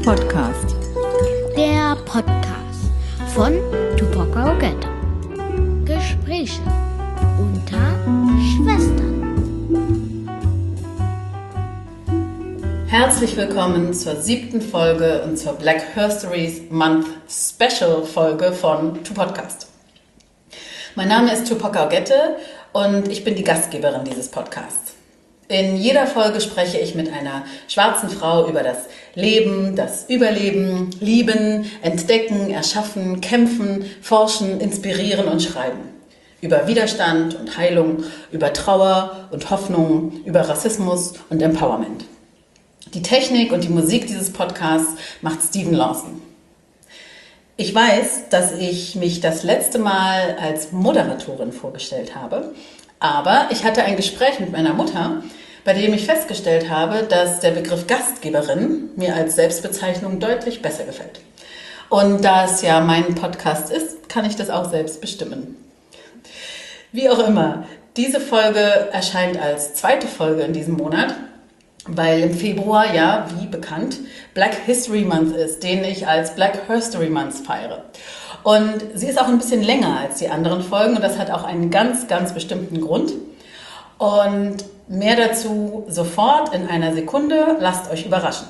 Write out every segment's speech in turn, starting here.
Podcast. Der Podcast von Tupac Ogette. Gespräche unter Schwestern. Herzlich willkommen zur 7. Folge und zur Black History Month Special Folge von Tupodcast. Mein Name ist Tupac Ogette und ich bin die Gastgeberin dieses Podcasts. In jeder Folge spreche ich mit einer schwarzen Frau über das Leben, das Überleben, Lieben, Entdecken, Erschaffen, Kämpfen, Forschen, Inspirieren und Schreiben. Über Widerstand und Heilung, über Trauer und Hoffnung, über Rassismus und Empowerment. Die Technik und die Musik dieses Podcasts macht Stephen Lawson. Ich weiß, dass ich mich das letzte Mal als Moderatorin vorgestellt habe, aber ich hatte ein Gespräch mit meiner Mutter, bei dem ich festgestellt habe, dass der Begriff Gastgeberin mir als Selbstbezeichnung deutlich besser gefällt. Und da es ja mein Podcast ist, kann ich das auch selbst bestimmen. Wie auch immer, diese Folge erscheint als zweite Folge in diesem Monat, weil im Februar, ja, wie bekannt, Black History Month ist, den ich als Black History Month feiere. Und sie ist auch ein bisschen länger als die anderen Folgen und das hat auch einen ganz, ganz bestimmten Grund. Und mehr dazu sofort in einer Sekunde, lasst euch überraschen.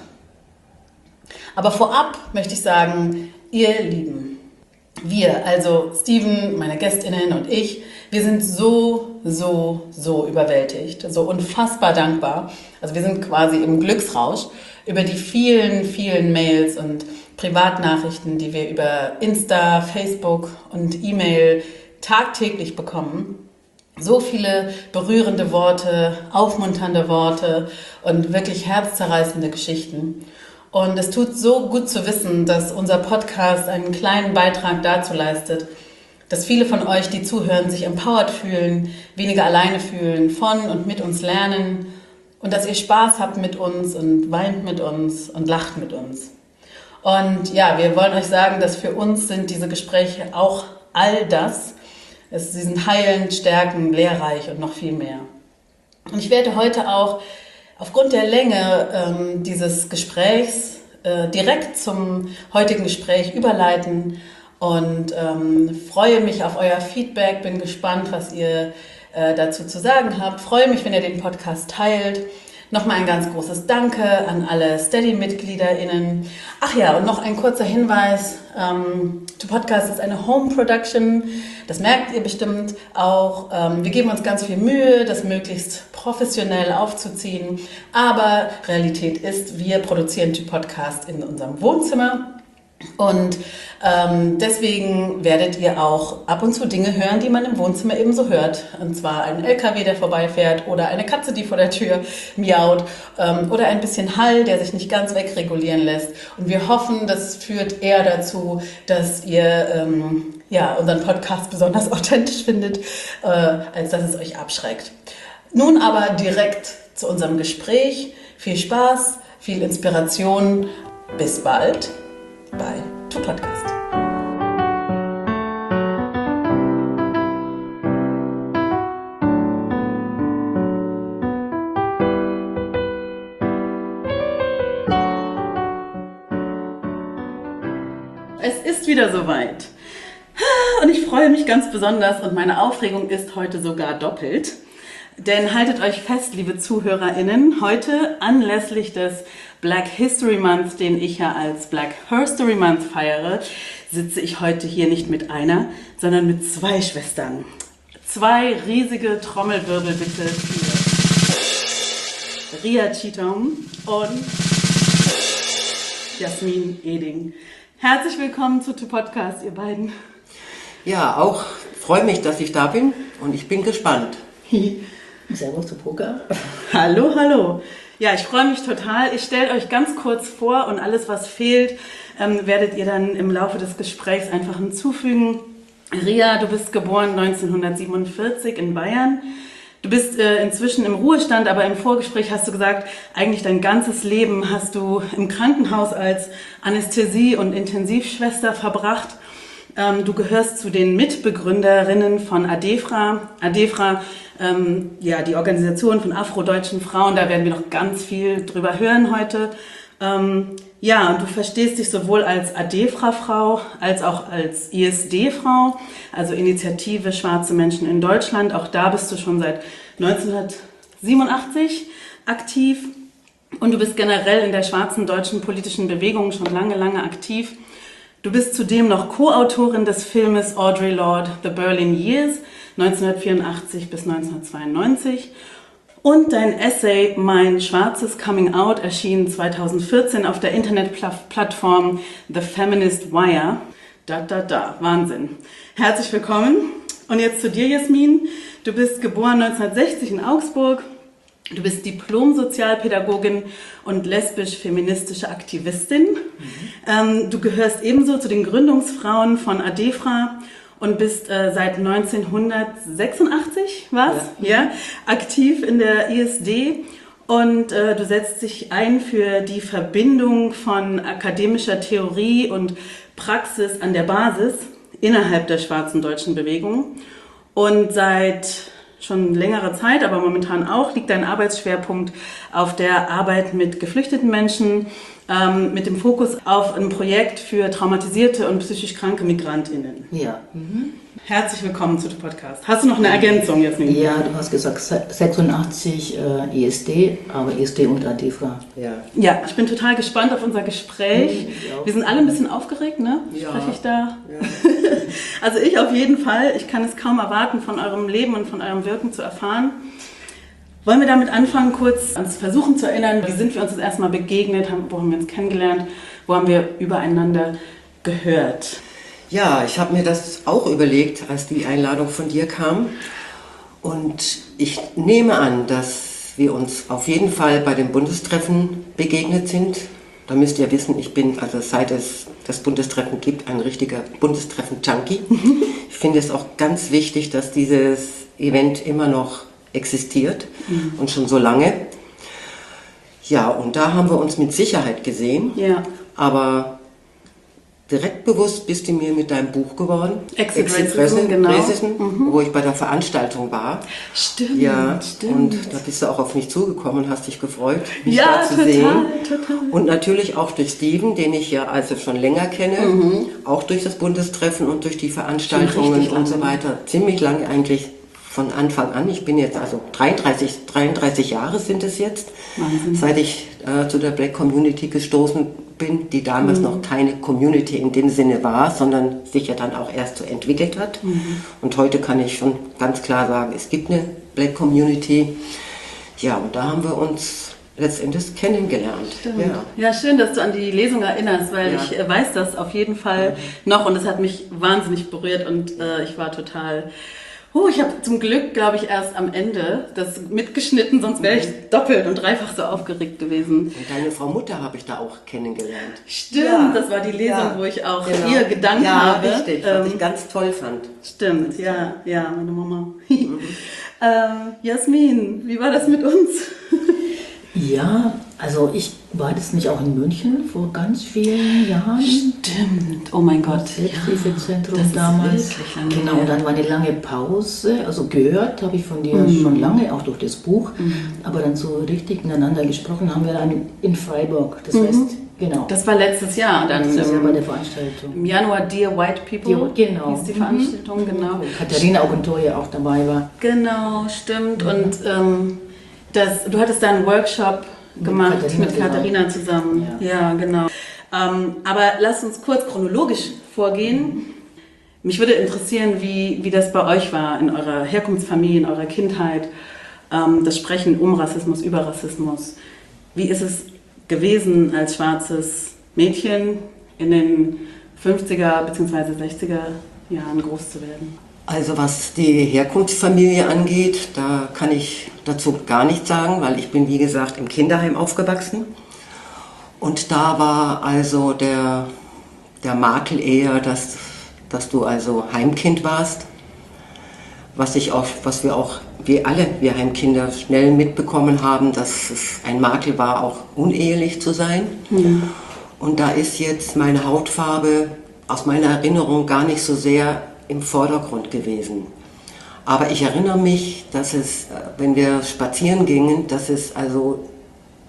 Aber vorab möchte ich sagen, ihr Lieben, wir, also Stephen, meine GästInnen und ich, wir sind so überwältigt, so unfassbar dankbar. Also wir sind quasi im Glücksrausch über die vielen Mails und Privatnachrichten, die wir über Insta, Facebook und E-Mail tagtäglich bekommen. So viele berührende Worte, aufmunternde Worte und wirklich herzzerreißende Geschichten. Und es tut so gut zu wissen, dass unser Podcast einen kleinen Beitrag dazu leistet, dass viele von euch, die zuhören, sich empowered fühlen, weniger alleine fühlen, von und mit uns lernen und dass ihr Spaß habt mit uns und weint mit uns und lacht mit uns. Und ja, wir wollen euch sagen, dass für uns sind diese Gespräche auch all das. Sie sind heilend, stärkend, lehrreich und noch viel mehr. Und ich werde heute auch aufgrund der Länge dieses Gesprächs direkt zum heutigen Gespräch überleiten und freue mich auf euer Feedback, bin gespannt, was ihr dazu zu sagen habt. Freue mich, wenn ihr den Podcast teilt. Nochmal ein ganz großes Danke an alle Steady-MitgliederInnen. Ach ja, und noch ein kurzer Hinweis. Tupodcast ist eine Home-Production. Das merkt ihr bestimmt auch. Wir geben uns ganz viel Mühe, das möglichst professionell aufzuziehen. Aber Realität ist, wir produzieren Tupodcast in unserem Wohnzimmer. Und deswegen werdet ihr auch ab und zu Dinge hören, die man im Wohnzimmer ebenso hört. Und zwar einen LKW, der vorbeifährt oder eine Katze, die vor der Tür miaut oder ein bisschen Hall, der sich nicht ganz wegregulieren lässt. Und wir hoffen, das führt eher dazu, dass ihr unseren Podcast besonders authentisch findet, als dass es euch abschreckt. Nun aber direkt zu unserem Gespräch. Viel Spaß, viel Inspiration. Bis bald bei Tupodcast. Es ist wieder soweit. Und ich freue mich ganz besonders und meine Aufregung ist heute sogar doppelt. Denn haltet euch fest, liebe ZuhörerInnen, heute anlässlich des Black History Month, den ich ja als Black History Month feiere, sitze ich heute hier nicht mit einer, sondern mit zwei Schwestern. Zwei riesige Trommelwirbel bitte für Ria Cheatham und Jasmin Eding. Herzlich willkommen zu Tupodcast, ihr beiden. Ja, auch freue mich, dass ich da bin und ich bin gespannt. Servus zu Poker. Hallo. Ja, ich freue mich total. Ich stelle euch ganz kurz vor und alles, was fehlt, werdet ihr dann im Laufe des Gesprächs einfach hinzufügen. Ria, du bist geboren 1947 in Bayern. Du bist inzwischen im Ruhestand, aber im Vorgespräch hast du gesagt, eigentlich dein ganzes Leben hast du im Krankenhaus als Anästhesie- und Intensivschwester verbracht. Du gehörst zu den Mitbegründerinnen von ADEFRA. ADEFRA, die Organisation von afrodeutschen Frauen, da werden wir noch ganz viel drüber hören heute. Ja, und du verstehst dich sowohl als ADEFRA-Frau als auch als ISD-Frau, also Initiative Schwarze Menschen in Deutschland. Auch da bist du schon seit 1987 aktiv und du bist generell in der schwarzen deutschen politischen Bewegung schon lange, lange aktiv. Du bist zudem noch Co-Autorin des Filmes Audre Lorde, The Berlin Years, 1984 bis 1992. Und dein Essay Mein schwarzes Coming Out erschien 2014 auf der Internetplattform The Feminist Wire. Wahnsinn. Herzlich willkommen. Und jetzt zu dir, Jasmin. Du bist geboren 1960 in Augsburg. Du bist Diplom-Sozialpädagogin und lesbisch-feministische Aktivistin. Du gehörst ebenso zu den Gründungsfrauen von ADEFRA und bist seit 1986 aktiv in der ISD und du setzt dich ein für die Verbindung von akademischer Theorie und Praxis an der Basis innerhalb der schwarzen deutschen Bewegung. Und seit schon längerer Zeit, aber momentan auch, liegt dein Arbeitsschwerpunkt auf der Arbeit mit geflüchteten Menschen, mit dem Fokus auf ein Projekt für traumatisierte und psychisch kranke MigrantInnen. Ja. Herzlich willkommen zu dem Podcast. Hast du noch eine Ergänzung, Jasmin? Ja, du hast gesagt 86 ISD, aber ISD und ADEFRA. Ja, ich bin total gespannt auf unser Gespräch. Wir sind alle ein bisschen aufgeregt, ne? Ja. Spreche ich da? Ja. Also ich auf jeden Fall. Ich kann es kaum erwarten, von eurem Leben und von eurem Wirken zu erfahren. Wollen wir damit anfangen, kurz uns versuchen zu erinnern, wie sind wir uns das erste Mal begegnet, wo haben wir uns kennengelernt, wo haben wir übereinander gehört? Ja, ich habe mir das auch überlegt, als die Einladung von dir kam. Und ich nehme an, dass wir uns auf jeden Fall bei dem Bundestreffen begegnet sind. Da müsst ihr wissen, ich bin, also seit es das Bundestreffen gibt, ein richtiger Bundestreffen-Junkie. Ich finde es auch ganz wichtig, dass dieses Event immer noch existiert und schon so lange. Ja, und da haben wir uns mit Sicherheit gesehen. Ja. Aber direkt bewusst bist du mir mit deinem Buch geworden. Exit Racism, genau. Wo ich bei der Veranstaltung war. Stimmt, ja, stimmt. Und da bist du auch auf mich zugekommen und hast dich gefreut, mich ja, da zu total, sehen. Total. Und natürlich auch durch Steven, den ich ja also schon länger kenne, auch durch das Bundestreffen und durch die Veranstaltungen und so weiter. Ziemlich lange eigentlich von Anfang an. Ich bin jetzt also 33 Jahre sind es jetzt, Wahnsinn. Seit ich zu der Black Community gestoßen bin, die damals noch keine Community in dem Sinne war, sondern sich ja dann auch erst so entwickelt hat. Und heute kann ich schon ganz klar sagen, es gibt eine Black Community. Ja, und da haben wir uns letztendlich kennengelernt. Ja, schön, dass du an die Lesung erinnerst, weil Ja. ich weiß das auf jeden Fall noch und es hat mich wahnsinnig berührt und ich war total... ich habe zum Glück, glaube ich, erst am Ende das mitgeschnitten, sonst wäre ich doppelt und dreifach so aufgeregt gewesen. Und deine Frau Mutter habe ich da auch kennengelernt. Stimmt, Ja. das war die Lesung, Ja. wo ich auch Genau. ihr gedankt habe. Ja, richtig, was ich ganz toll fand. Stimmt, ja, meine Mama. Jasmin, wie war das mit uns? Ja, also ich war das nicht auch in München vor ganz vielen Jahren. Stimmt, oh mein Gott. Selbsthilfezentrum das ist damals. wirklich lange Genau, her. und dann war eine lange Pause. Also gehört habe ich von dir schon lange, auch durch das Buch. Aber dann so richtig miteinander gesprochen haben wir dann in Freiburg. Das heißt, genau. Das war letztes Jahr dann. Das ist ja bei der Veranstaltung. Im Januar Dear White People Genau. hieß die Veranstaltung, genau. Wo Katharina Augentoye auch dabei war. Genau, stimmt. Und du hattest da einen Workshop gemacht mit Katharina zusammen. Ja, genau. Aber lass uns kurz chronologisch vorgehen. Mich würde interessieren, wie das bei euch war, in eurer Herkunftsfamilie, in eurer Kindheit, das Sprechen um Rassismus, über Rassismus. Wie ist es gewesen, als schwarzes Mädchen in den 50er bzw. 60er Jahren groß zu werden? Also was die Herkunftsfamilie angeht, da kann ich dazu gar nichts sagen, weil ich bin wie gesagt im Kinderheim aufgewachsen. Und da war also der Makel eher, dass du also Heimkind warst. Was wir Heimkinder schnell mitbekommen haben, dass es ein Makel war, auch unehelich zu sein. Und da ist jetzt meine Hautfarbe aus meiner Erinnerung gar nicht so sehr im Vordergrund gewesen. Aber ich erinnere mich, dass es, wenn wir spazieren gingen, dass es also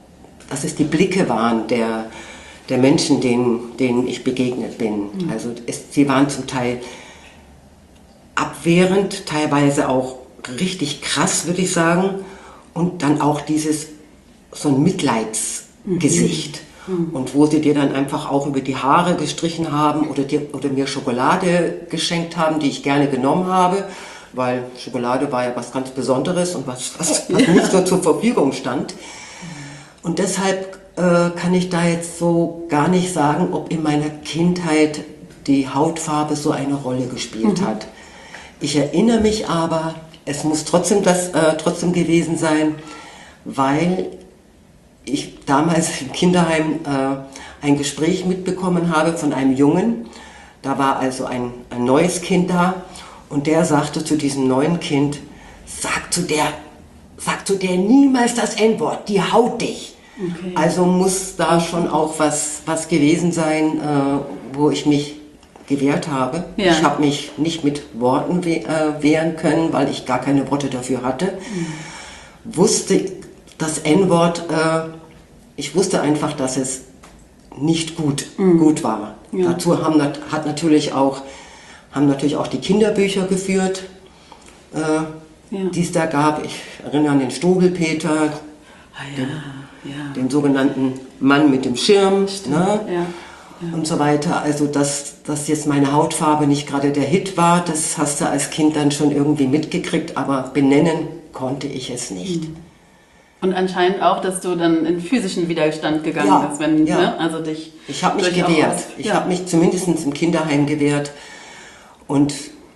die Blicke waren der Menschen, denen ich begegnet bin. Also sie waren zum Teil abwehrend, teilweise auch richtig krass, würde ich sagen. Und dann auch so ein Mitleidsgesicht. Und wo sie dir dann einfach auch über die Haare gestrichen haben oder mir Schokolade geschenkt haben, die ich gerne genommen habe, weil Schokolade war ja was ganz Besonderes und was nicht so zur Verfügung stand. Und deshalb kann ich da jetzt so gar nicht sagen, ob in meiner Kindheit die Hautfarbe so eine Rolle gespielt hat. Ich erinnere mich aber, es muss trotzdem gewesen sein, weil ich damals im Kinderheim ein Gespräch mitbekommen habe von einem Jungen. Da war also ein neues Kind da und der sagte zu diesem neuen Kind, sag zu der niemals das N-Wort, die haut dich. Okay. Also muss da schon auch was gewesen sein, wo ich mich gewehrt habe. Ja. Ich habe mich nicht mit Worten wehren können, weil ich gar keine Worte dafür hatte. Wusste das N-Wort, ich wusste einfach, dass es nicht gut war. Ja. Dazu haben natürlich auch die Kinderbücher geführt, die es da gab. Ich erinnere an den Struwwelpeter, den sogenannten Mann mit dem Schirm, ne? Und so weiter. Also dass jetzt meine Hautfarbe nicht gerade der Hit war, das hast du als Kind dann schon irgendwie mitgekriegt, aber benennen konnte ich es nicht. Und anscheinend auch, dass du dann in physischen Widerstand gegangen bist, wenn, ne? Also dich. Ich habe mich gewehrt. Ich habe mich zumindest im Kinderheim gewehrt. Und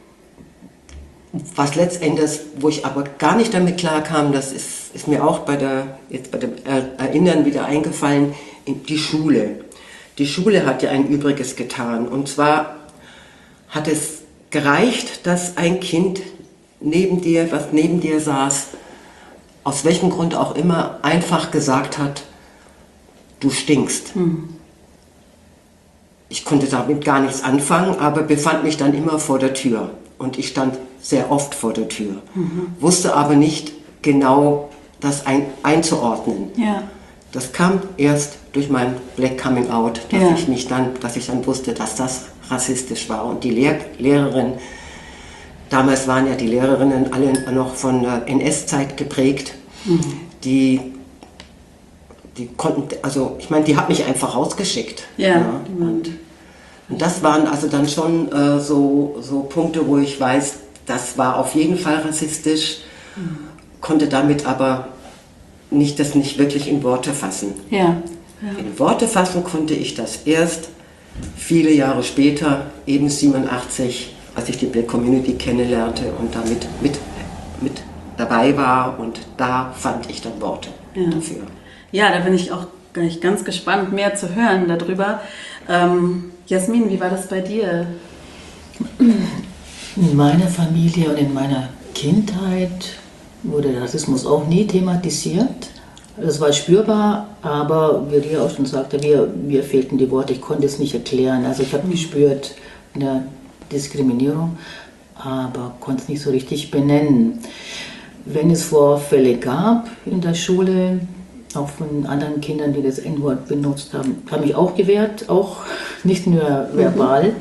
was letztendlich, wo ich aber gar nicht damit klarkam, das ist mir auch bei dem Erinnern wieder eingefallen, die Schule. Die Schule hat ja ein Übriges getan. Und zwar hat es gereicht, dass ein Kind was neben dir saß, aus welchem Grund auch immer, einfach gesagt hat, du stinkst. Ich konnte damit gar nichts anfangen, aber befand mich dann immer vor der Tür. Und ich stand sehr oft vor der Tür. Wusste aber nicht genau, das einzuordnen. Ja. Das kam erst durch mein Black Coming Out, dass ich dann wusste, dass das rassistisch war. Und die Lehrerin, damals waren ja die Lehrerinnen alle noch von der NS-Zeit geprägt, die konnten, also ich meine, die hat mich einfach rausgeschickt. Ja. Und das waren also dann schon so Punkte, wo ich weiß, das war auf jeden Fall rassistisch, konnte damit aber das nicht wirklich in Worte fassen. Ja. In Worte fassen konnte ich das erst viele Jahre später, eben 87, als ich die Black Community kennenlernte und damit mit dabei war, und da fand ich dann Worte dafür. Ja, da bin ich auch gleich ganz gespannt, mehr zu hören darüber. Jasmin, wie war das bei dir? In meiner Familie und in meiner Kindheit wurde der Rassismus auch nie thematisiert. Es war spürbar, aber wie Ria auch schon sagte, mir fehlten die Worte, ich konnte es nicht erklären. Also ich habe gespürt eine Diskriminierung, aber konnte es nicht so richtig benennen. Wenn es Vorfälle gab in der Schule, auch von anderen Kindern, die das N-Wort benutzt haben, habe ich auch gewehrt, auch nicht nur verbal.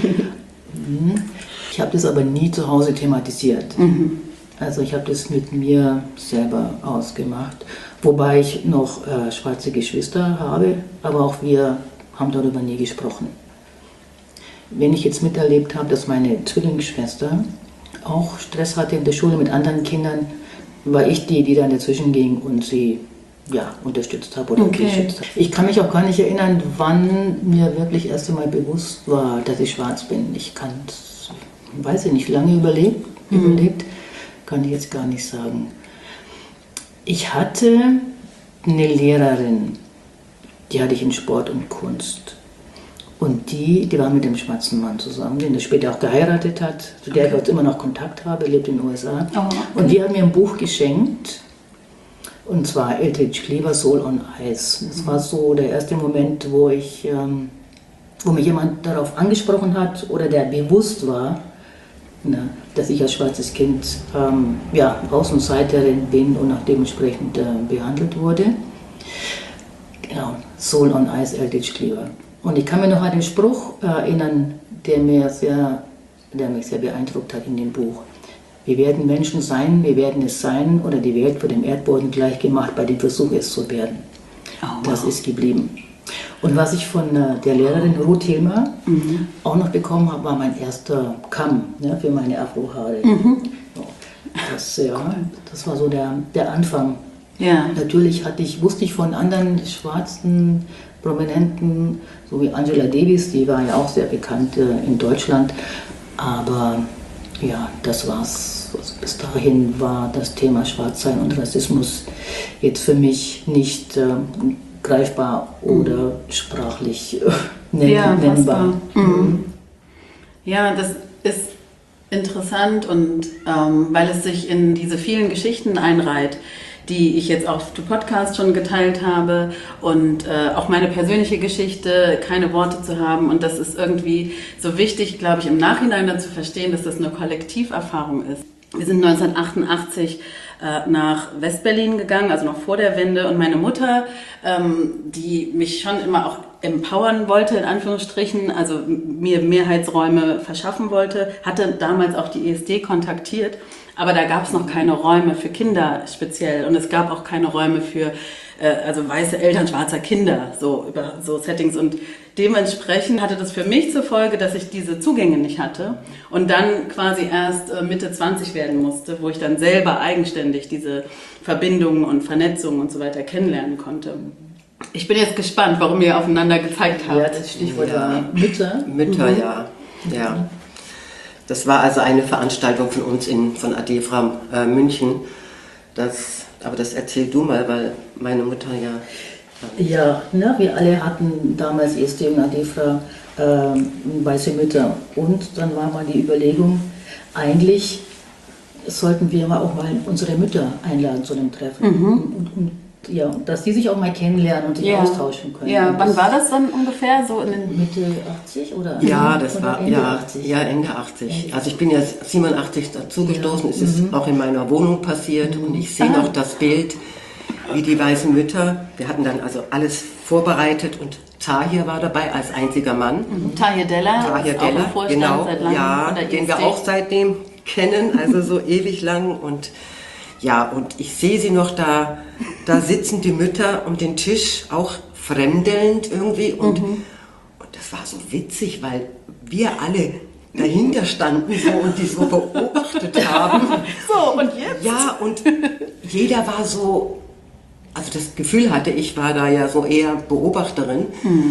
Ich habe das aber nie zu Hause thematisiert. Also ich habe das mit mir selber ausgemacht, wobei ich noch schwarze Geschwister habe, aber auch wir haben darüber nie gesprochen. Wenn ich jetzt miterlebt habe, dass meine Zwillingsschwester auch Stress hatte in der Schule mit anderen Kindern, war ich die dann dazwischen ging und sie unterstützt habe oder geschützt habe. Ich kann mich auch gar nicht erinnern, wann mir wirklich erst einmal bewusst war, dass ich schwarz bin. Weiß ich nicht, lange überlegt, kann ich jetzt gar nicht sagen. Ich hatte eine Lehrerin, die hatte ich in Sport und Kunst. Und die war mit dem schwarzen Mann zusammen, den er später auch geheiratet hat, zu der ich heute immer noch Kontakt habe, lebt in den USA. Oh, okay. Und die hat mir ein Buch geschenkt, und zwar Eldridge Cleaver, Soul on Ice. Das war so der erste Moment, wo mich jemand darauf angesprochen hat oder der bewusst war, dass ich als schwarzes Kind Außenseiterin bin und auch dementsprechend behandelt wurde. Genau, Soul on Ice, Eldridge Cleaver. Und ich kann mich noch an den Spruch erinnern, der mich sehr beeindruckt hat in dem Buch. Wir werden Menschen sein, wir werden es sein, oder die Welt wird dem Erdboden gleichgemacht bei dem Versuch, es zu werden. Oh, wow. Das ist geblieben. Und was ich von der Lehrerin Ruth Hilmer auch noch bekommen habe, war mein erster Kamm, ja, für meine Afrohaare. Das war so der Anfang. Ja. Natürlich wusste ich von anderen schwarzen Prominenten, so wie Angela Davis, die war ja auch sehr bekannt in Deutschland, aber ja, das war's. Bis dahin war das Thema Schwarzsein und Rassismus jetzt für mich nicht greifbar oder sprachlich nennbar. Ja, das ist interessant und weil es sich in diese vielen Geschichten einreiht, die ich jetzt auf dem Podcast schon geteilt habe und auch meine persönliche Geschichte, keine Worte zu haben. Und das ist irgendwie so wichtig, glaube ich, im Nachhinein dann zu verstehen, dass das eine Kollektiverfahrung ist. Wir sind 1988 nach Westberlin gegangen, also noch vor der Wende. Und meine Mutter, die mich schon immer auch empowern wollte, in Anführungsstrichen, also mir Mehrheitsräume verschaffen wollte, hatte damals auch die ESD kontaktiert. Aber da gab es noch keine Räume für Kinder speziell und es gab auch keine Räume für also weiße Eltern schwarzer Kinder, so über so Settings. Und dementsprechend hatte das für mich zur Folge, dass ich diese Zugänge nicht hatte und dann quasi erst Mitte 20 werden musste, wo ich dann selber eigenständig diese Verbindungen und Vernetzungen und so weiter kennenlernen konnte. Ich bin jetzt gespannt, warum ihr aufeinander gezeigt habt. Ja, das Stichwort war Mütter. Mütter, ja. Das war also eine Veranstaltung von uns von ADEFRA München. Aber das erzähl du mal, weil meine Mutter Ja, wir alle hatten damals ESD und ADEFRA weiße Mütter. Und dann war mal die Überlegung, eigentlich sollten wir auch mal unsere Mütter einladen zu einem Treffen. Ja, dass die sich auch mal kennenlernen und sich austauschen können. Ja, wann war das dann ungefähr? So in den Mitte 80 oder? Ja, das war Ende 80. Ja, Ende 80. Also ich bin ja 87 dazugestoßen, es ist auch in meiner Wohnung passiert und ich sehe noch das Bild, wie die weißen Mütter, wir hatten dann also alles vorbereitet und Tahir war dabei als einziger Mann. Tahir Della, genau, seit langem, den wir auch seitdem kennen, also so ewig lang und ich sehe sie noch da sitzen die Mütter um den Tisch, auch fremdelnd irgendwie. Und das war so witzig, weil wir alle dahinter standen so und die so beobachtet haben. So, und jetzt? Ja, und jeder war so, also das Gefühl hatte ich, war da ja so eher Beobachterin,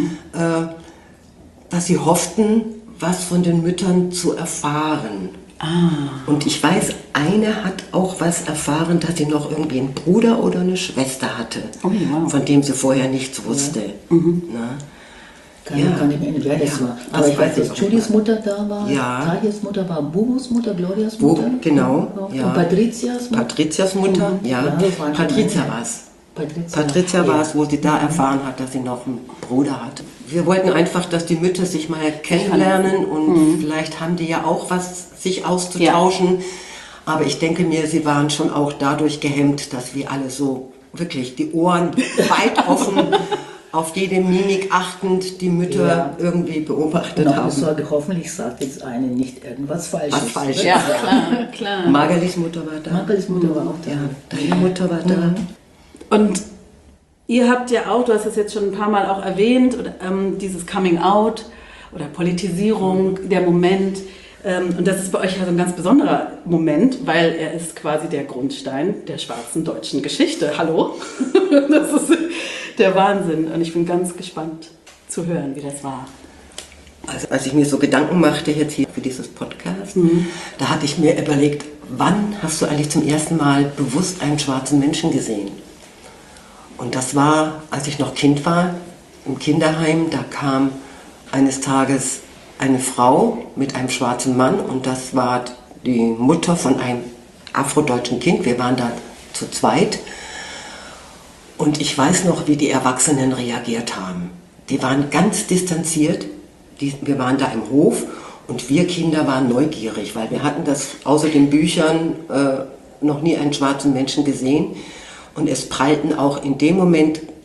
dass sie hofften, was von den Müttern zu erfahren. Und ich weiß, eine hat auch was erfahren, dass sie noch irgendwie einen Bruder oder eine Schwester hatte, von dem sie vorher nichts wusste. Kann ich mir nicht, wer das war. Aber ich weiß, dass Julies Mutter da war, Tahirs Mutter war, Bubus Mutter, Glorias Mutter. Genau. Und Patrizias Mutter. Patrizias Mutter, Patricia war es. Patricia war es, wo sie da erfahren hat, dass sie noch einen Bruder hat. Wir wollten einfach, dass die Mütter sich mal kennenlernen und vielleicht haben die ja auch was, sich auszutauschen. Ja. Aber ich denke mir, sie waren schon auch dadurch gehemmt, dass wir alle so wirklich die Ohren weit offen, auf jede Mimik achtend, die Mütter irgendwie beobachtet haben. Hoffentlich sagt jetzt eine nicht irgendwas Falsches. Was falsch ist. Ja, klar. Margalis Mutter war da. Margalis Mutter war auch da. Ja, deine Mutter war da. Und ihr habt ja auch, du hast es jetzt schon ein paar Mal auch erwähnt, dieses Coming Out oder Politisierung, der Moment. Und das ist bei euch ja so ein ganz besonderer Moment, weil er ist quasi der Grundstein der schwarzen deutschen Geschichte. Hallo? Das ist der Wahnsinn. Und ich bin ganz gespannt zu hören, wie das war. Also als ich mir so Gedanken machte jetzt hier für dieses Podcast, da hatte ich mir überlegt, wann hast du eigentlich zum ersten Mal bewusst einen schwarzen Menschen gesehen? Und das war, als ich noch Kind war, im Kinderheim, da kam eines Tages eine Frau mit einem schwarzen Mann und das war die Mutter von einem afrodeutschen Kind. Wir waren da zu zweit und ich weiß noch, wie die Erwachsenen reagiert haben. Die waren ganz distanziert, wir waren da im Hof und wir Kinder waren neugierig, weil wir hatten das außer den Büchern noch nie einen schwarzen Menschen gesehen. Und es prallten auch in dem Moment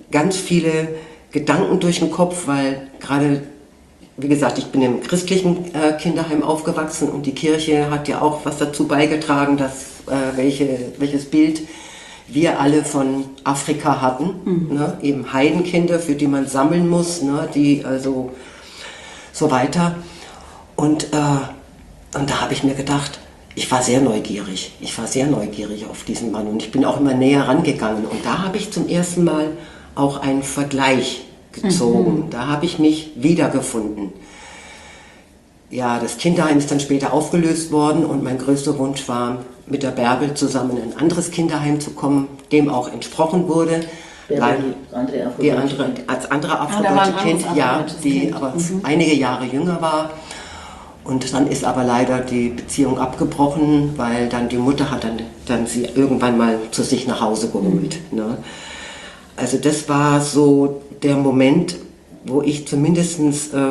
ganz viele Gedanken durch den Kopf, weil gerade, wie gesagt, ich bin im christlichen Kinderheim aufgewachsen und die Kirche hat ja auch was dazu beigetragen, dass welches Bild wir alle von Afrika hatten. Ne? Eben Heidenkinder, für die man sammeln muss, ne? Die also so weiter. Und da habe ich mir gedacht, ich war sehr neugierig auf diesen Mann und ich bin auch immer näher rangegangen. Und da habe ich zum ersten Mal auch einen Vergleich gezogen. Da habe ich mich wiedergefunden. Ja, das Kinderheim ist dann später aufgelöst worden und mein größter Wunsch war, mit der Bärbel zusammen in ein anderes Kinderheim zu kommen, dem auch entsprochen wurde. Die andere afrodeutsche Kind, ja, die aber einige Jahre jünger war. Und dann ist aber leider die Beziehung abgebrochen, weil dann die Mutter hat dann sie irgendwann mal zu sich nach Hause geholt. Ne? Also das war so der Moment, wo ich zumindest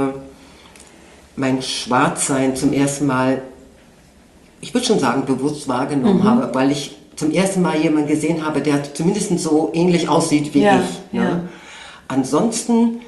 mein Schwarzsein zum ersten Mal, ich würde schon sagen, bewusst wahrgenommen habe, weil ich zum ersten Mal jemanden gesehen habe, der zumindest so ähnlich aussieht wie ich. Ne? Ja. Ansonsten,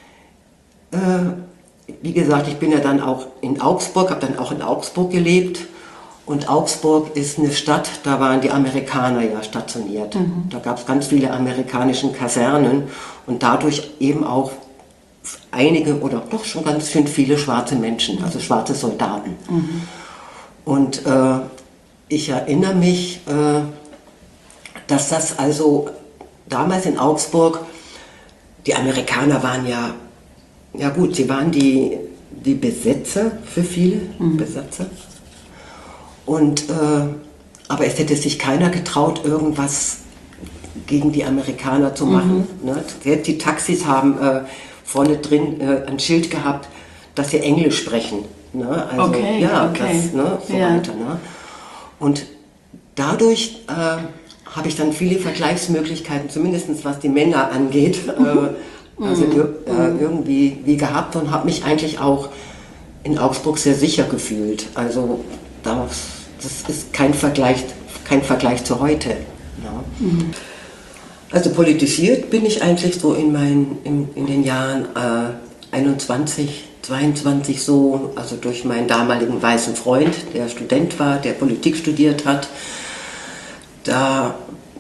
wie gesagt, ich bin ja dann auch in Augsburg, habe dann auch in Augsburg gelebt. Und Augsburg ist eine Stadt, da waren die Amerikaner ja stationiert. Da gab es ganz viele amerikanische Kasernen und dadurch eben auch einige oder doch schon ganz schön viele schwarze Menschen, also schwarze Soldaten. Und ich erinnere mich, dass das also damals in Augsburg, die Amerikaner waren ja gut, sie waren die Besetzer für viele, Besatzer. Und, aber es hätte sich keiner getraut, irgendwas gegen die Amerikaner zu machen. Ne? Selbst die Taxis haben vorne drin ein Schild gehabt, dass sie Englisch sprechen. Ne? Also, das, ne? So weiter. Ne? Und dadurch habe ich dann viele Vergleichsmöglichkeiten, zumindest was die Männer angeht, irgendwie gehabt und habe mich eigentlich auch in Augsburg sehr sicher gefühlt. Also das ist kein Vergleich zu heute. Ja. Also politisiert bin ich eigentlich so in den Jahren 21, 22 so, also durch meinen damaligen weißen Freund, der Student war, der Politik studiert hat. Da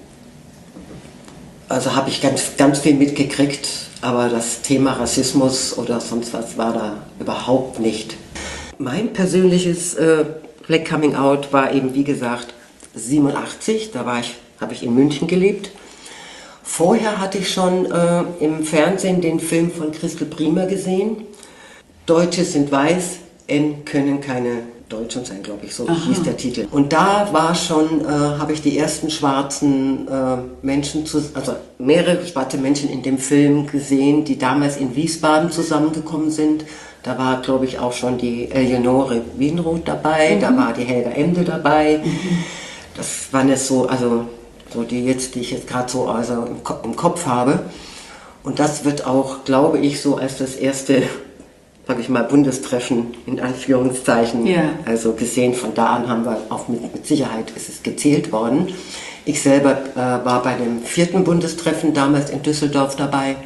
also habe ich ganz viel mitgekriegt, aber das Thema Rassismus oder sonst was war da überhaupt nicht. Mein persönliches Black Coming Out war eben, wie gesagt, 87, habe ich in München gelebt. Vorher hatte ich schon im Fernsehen den Film von Christel Priemer gesehen. Deutsche sind weiß, können keine Deutschen sein, glaube ich, so hieß der Titel. Und da war schon, habe ich die ersten schwarzen Menschen, also mehrere schwarze Menschen in dem Film gesehen, die damals in Wiesbaden zusammengekommen sind. Da war, glaube ich, auch schon die Eleonore Wienroth dabei, da war die Helga Emde dabei. Das waren jetzt so, also so die ich jetzt gerade so also im Kopf habe. Und das wird auch, glaube ich, so als das erste, sage ich mal, Bundestreffen in Anführungszeichen, also gesehen. Von da an haben wir auch mit Sicherheit ist es gezählt worden. Ich selber war bei dem 4. Bundestreffen damals in Düsseldorf dabei.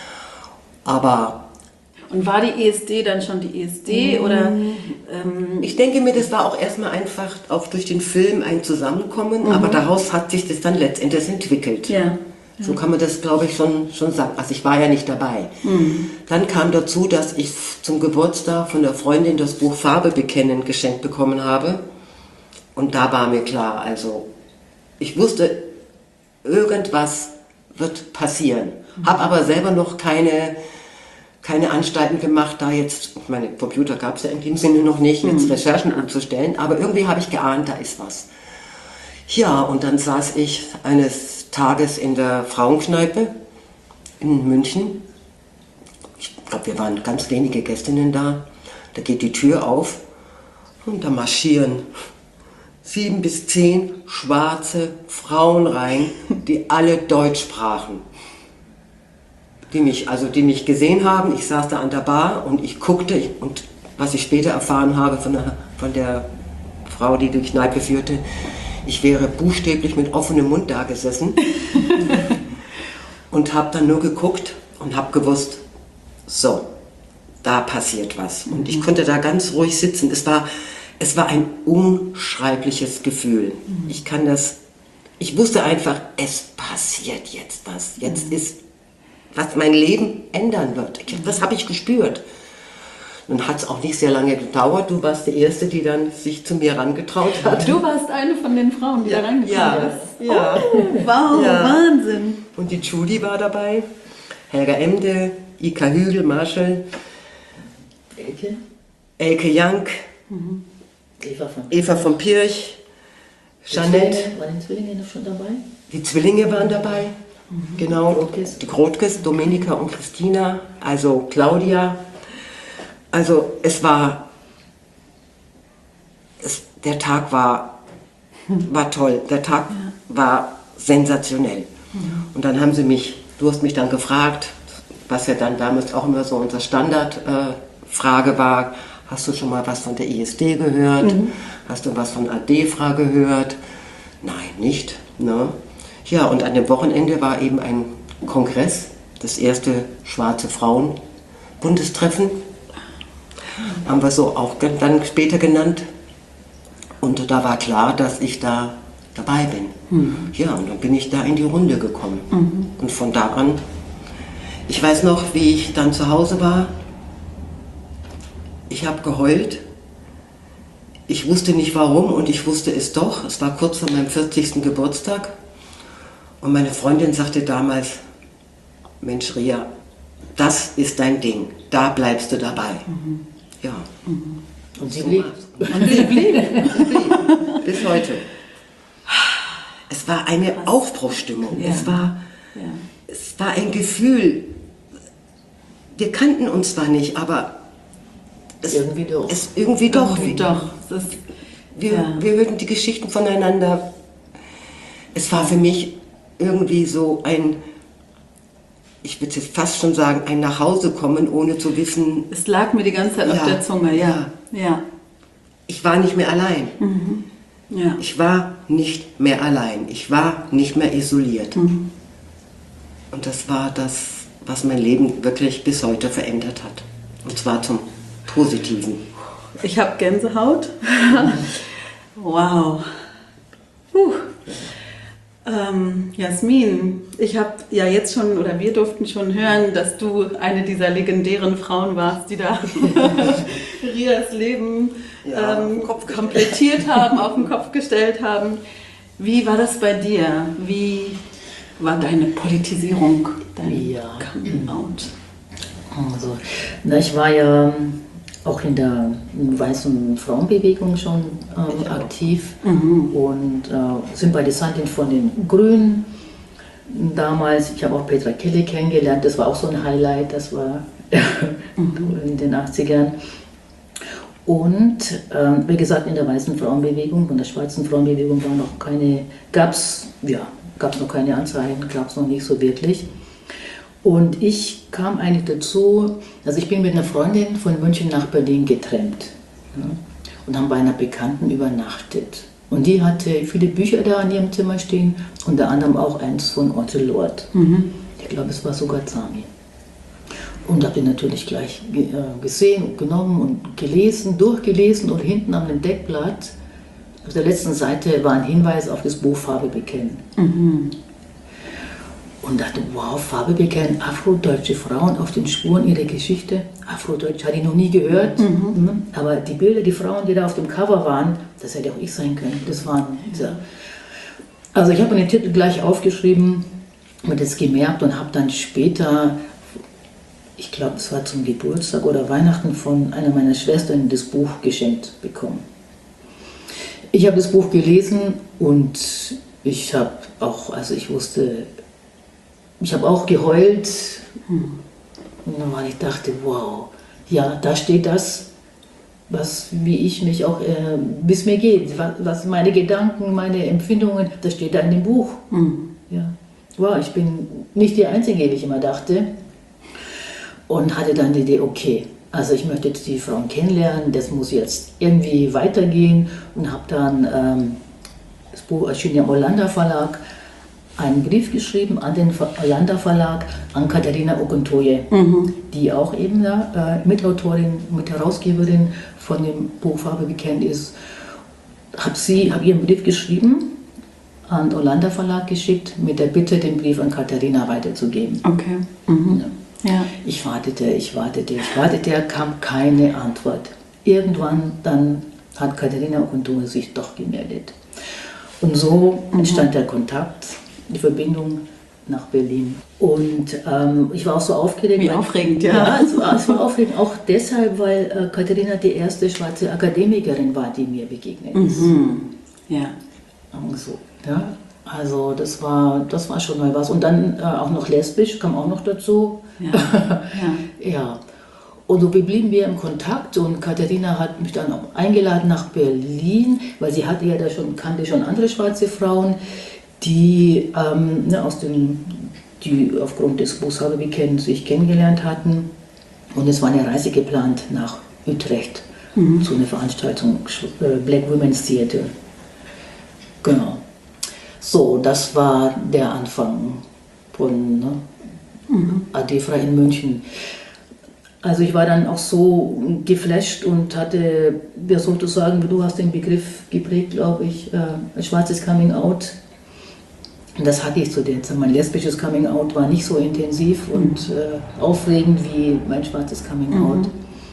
Und war die ESD dann schon die ESD oder? Ich denke mir, das war auch erstmal einfach auch durch den Film ein Zusammenkommen, aber daraus hat sich das dann letztendlich entwickelt. Ja. So kann man das, glaube ich, schon sagen. Also ich war ja nicht dabei. Dann kam dazu, dass ich zum Geburtstag von der Freundin das Buch Farbe bekennen geschenkt bekommen habe. Und da war mir klar, also ich wusste, irgendwas wird passieren. Habe aber selber noch keine Anstalten gemacht, da jetzt, ich meine, Computer gab es ja in dem Sinne noch nicht, jetzt Recherchen anzustellen, aber irgendwie habe ich geahnt, da ist was. Ja, und dann saß ich eines Tages in der Frauenkneipe in München. Ich glaube, wir waren ganz wenige Gästinnen da. Da geht die Tür auf und da marschieren 7 bis 10 schwarze Frauen rein, die alle Deutsch sprachen. Die mich gesehen haben. Ich saß da an der Bar und ich guckte und was ich später erfahren habe von der Frau, die Kneipe führte, ich wäre buchstäblich mit offenem Mund da gesessen. und habe dann nur geguckt und habe gewusst, so, da passiert was. Und ich konnte da ganz ruhig sitzen. Es war ein unschreibliches Gefühl. Ich wusste einfach, es passiert jetzt was. Jetzt ist, was mein Leben ändern wird. Das habe ich gespürt. Nun hat es auch nicht sehr lange gedauert. Du warst die Erste, die dann sich zu mir herangetraut hat. Du warst eine von den Frauen, die da reingekommen ist. Ja. Oh, wow, Ja. Wahnsinn. Und die Judy war dabei, Helga Emde, Ika Hügel, Marshall, Elke Jank, Eva von Pirch, Jeanette. Waren die Zwillinge noch schon dabei? Die Zwillinge waren dabei, genau. Grotkes. Die Grotkes, Domenica und Christina, also Claudia. Also der Tag war toll, der Tag war sensationell. Und dann haben du hast mich dann gefragt, was ja dann damals auch immer so unsere Standardfrage war, hast du schon mal was von der ISD gehört? Hast du was von ADEFRA gehört? Nein, nicht. Ne? Ja, und an dem Wochenende war eben ein Kongress, das erste Schwarze Frauen-Bundestreffen, haben wir so auch dann später genannt. Und da war klar, dass ich da dabei bin. Ja, und dann bin ich da in die Runde gekommen. Und von da an, ich weiß noch, wie ich dann zu Hause war. Ich habe geheult. Ich wusste nicht warum und ich wusste es doch. Es war kurz vor meinem 40. Geburtstag. Und meine Freundin sagte damals, Mensch Ria, das ist dein Ding. Da bleibst du dabei. Ja. Und sie blieb. Und sie blieb. Bis heute. Es war eine Aufbruchsstimmung. Ja. Es war ein Gefühl. Wir kannten uns zwar nicht, aber Irgendwie doch. irgendwie doch. Doch. Das ist, Wir hörten die Geschichten voneinander. Es war für mich irgendwie so ich würde jetzt fast schon sagen, ein Nachhausekommen, ohne zu wissen, es lag mir die ganze Zeit auf Ja. der Zunge, ja. ich war nicht mehr allein. Ja. Ich war nicht mehr allein. Ich war nicht mehr isoliert. Und das war das, was mein Leben wirklich bis heute verändert hat. Und zwar zum Positiven. Ich habe Gänsehaut. Wow. Jasmin, ich habe ja jetzt schon, oder wir durften schon hören, dass du eine dieser legendären Frauen warst, die da Rias Leben Ja, auf den Kopf gestellt. komplettiert haben, auf den Kopf gestellt haben. Wie war das bei dir? Wie war deine Politisierung, dein Ja. Coming Out? Also, ich war ja auch in der weißen Frauenbewegung schon aktiv und Sympathisantin von den Grünen. Damals, ich habe auch Petra Kelly kennengelernt, das war auch so ein Highlight, das war in den 80ern. Und wie gesagt, in der weißen Frauenbewegung und der schwarzen Frauenbewegung war noch gab es noch keine Anzeigen, gab es noch nicht so wirklich. Und ich kam eigentlich dazu, also ich bin mit einer Freundin von München nach Berlin getrennt, und haben bei einer Bekannten übernachtet. Und die hatte viele Bücher da in ihrem Zimmer stehen, unter anderem auch eins von Audre Lorde. Ich glaube, es war sogar Zami. Und habe den natürlich gleich gesehen und genommen und gelesen, durchgelesen, und hinten am Deckblatt, auf der letzten Seite, war ein Hinweis auf das Buch Farbe bekennen. Und dachte, wow, Farbe bekennen, afrodeutsche Frauen auf den Spuren ihrer Geschichte. Afrodeutsch hatte ich noch nie gehört, aber die Bilder, die Frauen, die da auf dem Cover waren, das hätte auch ich sein können. Das waren, also ich habe mir den Titel gleich aufgeschrieben, mir das gemerkt und habe dann später, ich glaube, es war zum Geburtstag oder Weihnachten, von einer meiner Schwestern das Buch geschenkt bekommen. Ich habe das Buch gelesen und ich habe auch, ich habe auch geheult. Und dann ich dachte, wow, ja, da steht das, wie ich mich auch, wie es mir geht, was meine Gedanken, meine Empfindungen, das steht da in dem Buch. Ja. Wow, ich bin nicht die Einzige, wie ich immer dachte. Und hatte dann die Idee, okay, also ich möchte jetzt die Frauen kennenlernen, das muss jetzt irgendwie weitergehen, und habe dann das Buch erschienen im Hollander Verlag, einen Brief geschrieben an den Hollander Verlag, an Katharina Oguntoye, die auch eben Mitautorin, Mitherausgeberin von dem Buch Farbe bekennt ist. Habe ihr einen Brief geschrieben, an den Hollander Verlag geschickt, mit der Bitte, den Brief an Katharina weiterzugeben. Okay. Ja. Ich wartete, kam keine Antwort. Irgendwann dann hat Katharina Oguntoye sich doch gemeldet. Und so entstand der Kontakt, die Verbindung nach Berlin. Und ich war auch so aufgeregt. Wie aufregend, ja. Ja, es war aufregend, auch deshalb, weil Katharina die erste schwarze Akademikerin war, die mir begegnet ist. Ja. So, ja. Also das war schon mal was. Und dann auch noch lesbisch, kam auch noch dazu. Ja. Ja. Und so blieben wir im Kontakt und Katharina hat mich dann auch eingeladen nach Berlin, weil sie hatte ja da kannte schon andere schwarze Frauen, die die aufgrund des Buchs Farbe bekennt sich kennengelernt hatten. Und es war eine Reise geplant nach Utrecht zu einer Veranstaltung Black Women's Theater. Genau. So, das war der Anfang von ADEFRA in München. Also ich war dann auch so geflasht und hatte, wer sozusagen, du hast den Begriff geprägt, glaube ich, ein schwarzes Coming Out. Und das hatte ich zu der Zeit. Mein lesbisches Coming Out war nicht so intensiv und aufregend wie mein schwarzes Coming Out.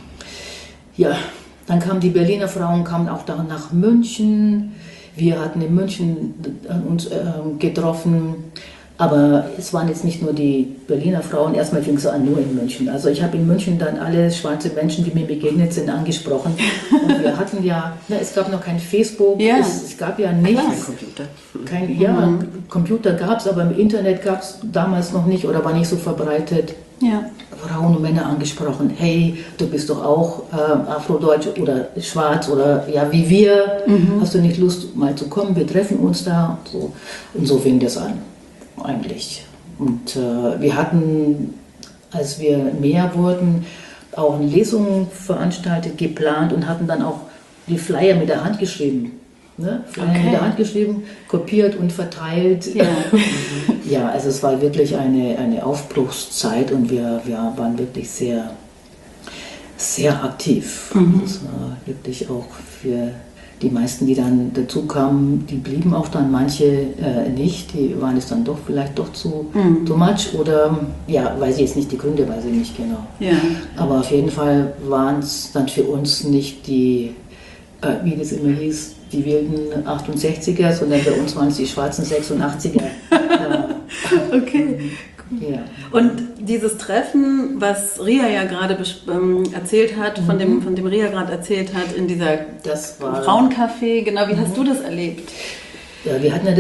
Ja, dann kamen die Berliner Frauen, kamen auch da nach München. Wir hatten in München uns getroffen. Aber es waren jetzt nicht nur die Berliner Frauen, erstmal fing es an nur in München. Also ich habe in München dann alle schwarze Menschen, die mir begegnet sind, angesprochen. Und wir hatten ja, es gab noch kein Facebook, es gab ja nichts. Kein Computer. Computer gab es, aber im Internet gab es damals noch nicht oder war nicht so verbreitet. Ja. Frauen und Männer angesprochen, hey, du bist doch auch Afrodeutsch oder schwarz oder ja, wie wir, hast du nicht Lust mal zu kommen, wir treffen uns da. Und so fing das an. Eigentlich. Und wir hatten, als wir mehr wurden, auch eine Lesung veranstaltet, geplant und hatten dann auch die Flyer mit der Hand geschrieben. Ne? Flyer mit der Hand geschrieben, kopiert und verteilt. Ja, ja, also es war wirklich eine Aufbruchszeit und wir waren wirklich sehr, sehr aktiv. Das war wirklich auch für die meisten, die dann dazu kamen, die blieben auch dann, manche nicht, die waren es dann doch vielleicht doch zu much oder ja, weiß ich jetzt nicht die Gründe, weiß ich nicht genau. Ja. Aber auf jeden Fall waren es dann für uns nicht die, wie das immer hieß, die wilden 68er, sondern bei uns waren es die schwarzen 86er. Okay. Ja. Und dieses Treffen, was Ria ja gerade erzählt hat, von dem Ria gerade erzählt hat, in dieser Frauencafé, genau, wie hast du das erlebt? Ja, wir hatten ja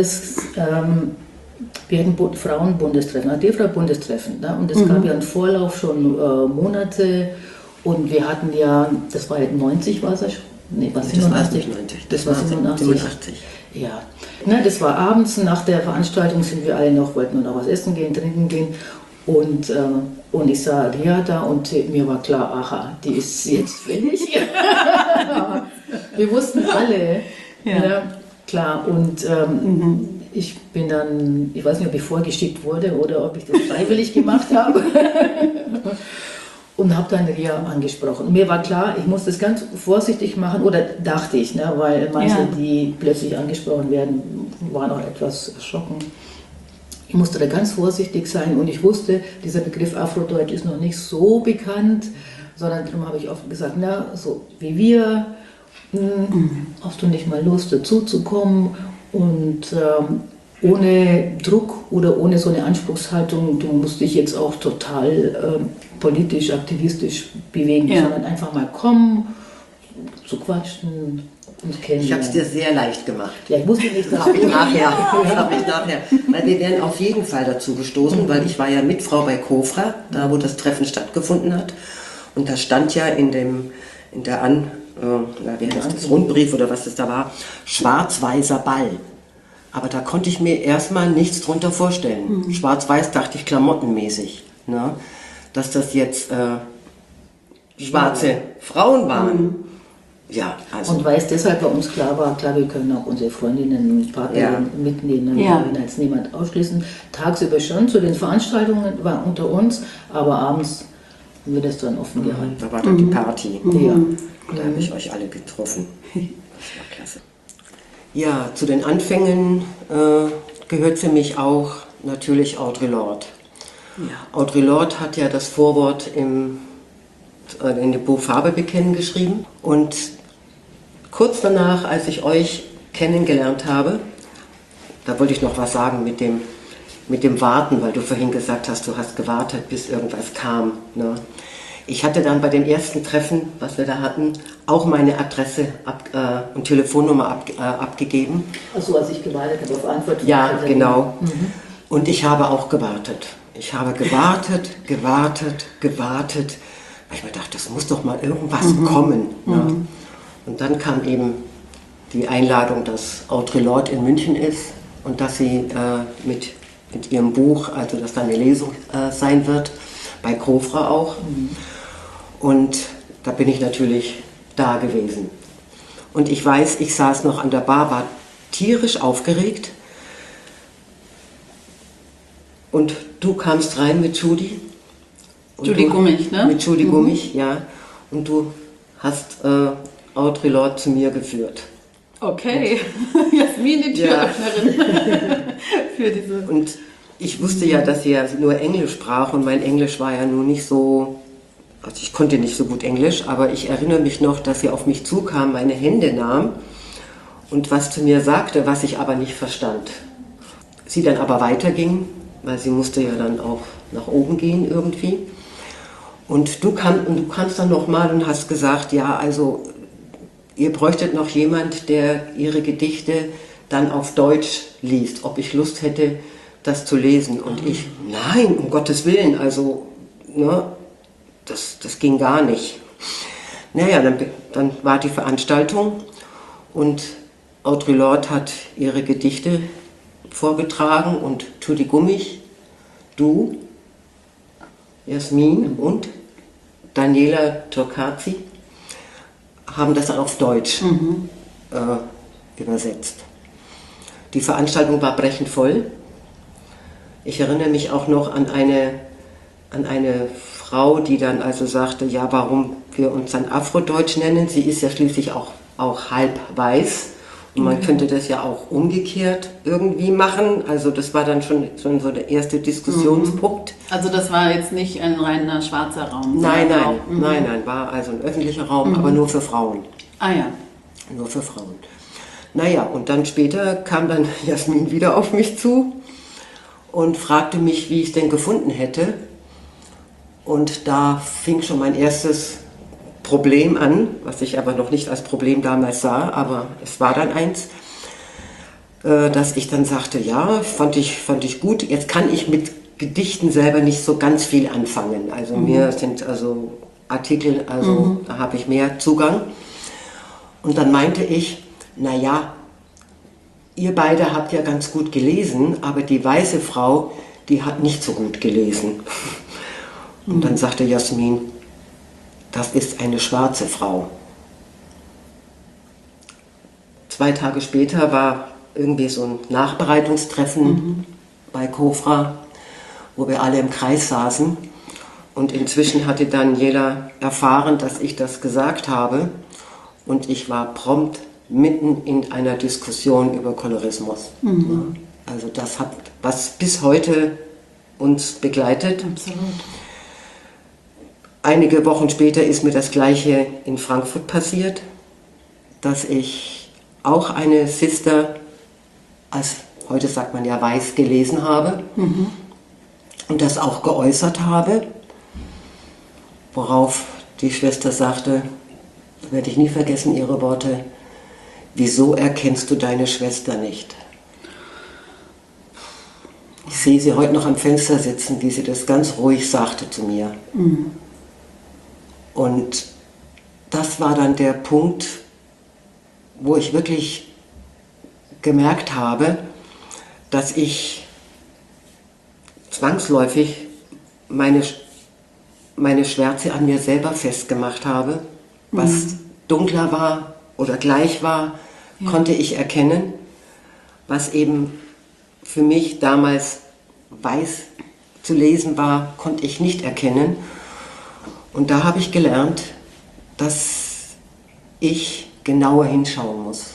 wir hatten Frauenbundestreffen, ADEFRA-Bundestreffen, ne? Und es gab ja einen Vorlauf schon Monate und wir hatten ja, das war ja 90, war es ja schon? Nee, war 87. Das war 87. Ja, ne, das war abends, nach der Veranstaltung sind wir alle wollten noch was essen gehen, trinken gehen und ich sah Ria da und mir war klar, aha, die ist jetzt fällig. Wir wussten alle, ja, klar, und ich bin dann, ich weiß nicht, ob ich vorgeschickt wurde oder ob ich das freiwillig gemacht habe. Und habe dann Ria angesprochen. Mir war klar, ich muss das ganz vorsichtig machen, oder dachte ich, ne, weil manche, die plötzlich angesprochen werden, waren auch etwas erschrocken. Ich musste da ganz vorsichtig sein und ich wusste, dieser Begriff Afrodeutsch ist noch nicht so bekannt, sondern darum habe ich oft gesagt, na, so wie wir, hast du nicht mal Lust dazu zu kommen und ohne Druck oder ohne so eine Anspruchshaltung, du musst dich jetzt auch total politisch, aktivistisch bewegen, sondern einfach mal kommen, zu quatschen und kennenlernen. Ich habe es dir sehr leicht gemacht. Ja, ich wusste nicht, dass Habe ich nachher. Weil wir wären auf jeden Fall dazu gestoßen, weil ich war ja Mitfrau bei COFRA, da wo das Treffen stattgefunden hat. Und da stand ja in der wie heißt das, Rundbrief oder was das da war, schwarz-weißer Ball. Aber da konnte ich mir erstmal nichts drunter vorstellen. Schwarz-weiß dachte ich klamottenmäßig. Ne? Dass das jetzt schwarze Frauen waren. Ja, also. Und weil es deshalb bei uns klar war, klar, wir können auch unsere Freundinnen und Partnerinnen mitnehmen, wir wollen jetzt niemand ausschließen. Tagsüber schon, zu den Veranstaltungen war unter uns, aber abends wird es dann offen gehalten. Da war dann die Party. Ja. Da habe ich euch alle getroffen. Das war klasse. Ja, zu den Anfängen gehört für mich auch natürlich Audre Lorde. Ja. Audre Lorde hat ja das Vorwort in dem Buch Farbe bekennen geschrieben. Und kurz danach, als ich euch kennengelernt habe, da wollte ich noch was sagen mit dem Warten, weil du vorhin gesagt hast, du hast gewartet, bis irgendwas kam. Ne? Ich hatte dann bei dem ersten Treffen, was wir da hatten, auch meine Adresse und Telefonnummer abgegeben. Achso, als ich gewartet habe auf Antwort. Ja, genau. Und ich habe auch gewartet. Ich habe gewartet. Weil ich mir dachte, das muss doch mal irgendwas kommen. Ne? Und dann kam eben die Einladung, dass Audre Lorde in München ist und dass sie mit ihrem Buch, also dass da eine Lesung sein wird, bei Kofra auch. Und da bin ich natürlich da gewesen. Und ich weiß, ich saß noch an der Bar, war tierisch aufgeregt. Und du kamst rein mit Judy. Judy Gummich, ne? Mit Judy Gummich, ja. Und du hast Audre Lorde zu mir geführt. Okay, Jasmin, die Türöffnerin für diese. Und ich wusste ja, dass sie ja nur Englisch sprach und mein Englisch war ja nun nicht so, also ich konnte nicht so gut Englisch, aber ich erinnere mich noch, dass sie auf mich zukam, meine Hände nahm und was zu mir sagte, was ich aber nicht verstand. Sie dann aber weiterging, weil sie musste ja dann auch nach oben gehen irgendwie. Und du kamst dann nochmal und hast gesagt, ja, also ihr bräuchtet noch jemand, der ihre Gedichte dann auf Deutsch liest, ob ich Lust hätte, das zu lesen. Und ich, nein, um Gottes Willen, also, ne, das ging gar nicht. Naja, dann war die Veranstaltung und Audre Lorde hat ihre Gedichte vorgetragen und Judy Gummich, du, Jasmin und Daniela Turcazi haben das dann auf Deutsch übersetzt. Die Veranstaltung war brechend voll. Ich erinnere mich auch noch an eine Frau, die dann also sagte, ja, warum wir uns dann Afrodeutsch nennen. Sie ist ja schließlich auch halb weiß. Und man könnte das ja auch umgekehrt irgendwie machen. Also das war dann schon so der erste Diskussionspunkt. Also das war jetzt nicht ein reiner schwarzer Raum? Nein, war also ein öffentlicher Raum, aber nur für Frauen. Ah ja. Nur für Frauen. Naja, und dann später kam dann Jasmin wieder auf mich zu und fragte mich, wie ich es denn gefunden hätte. Und da fing schon mein erstes Problem an, was ich aber noch nicht als Problem damals sah, aber es war dann eins, dass ich dann sagte, ja, fand ich gut, jetzt kann ich mit Gedichten selber nicht so ganz viel anfangen. Also mir sind also Artikel, also da habe ich mehr Zugang. Und dann meinte ich, naja, ihr beide habt ja ganz gut gelesen, aber die weiße Frau, die hat nicht so gut gelesen. Und dann sagte Jasmin, das ist eine schwarze Frau. 2 Tage später war irgendwie so ein Nachbereitungstreffen bei Kofra, wo wir alle im Kreis saßen. Und inzwischen hatte Daniela erfahren, dass ich das gesagt habe. Und ich war prompt mitten in einer Diskussion über Kolorismus. Also das hat was bis heute uns begleitet. Absolut. Einige Wochen später ist mir das Gleiche in Frankfurt passiert, dass ich auch eine Sister, als heute sagt man ja weiß, gelesen habe und das auch geäußert habe, worauf die Schwester sagte, werde ich nie vergessen, ihre Worte, wieso erkennst du deine Schwester nicht? Ich sehe sie heute noch am Fenster sitzen, wie sie das ganz ruhig sagte zu mir. Und das war dann der Punkt, wo ich wirklich gemerkt habe, dass ich zwangsläufig meine Schwärze an mir selber festgemacht habe, was dunkler war oder gleich war, konnte ich erkennen, was eben für mich damals weiß zu lesen war, konnte ich nicht erkennen. Und da habe ich gelernt, dass ich genauer hinschauen muss.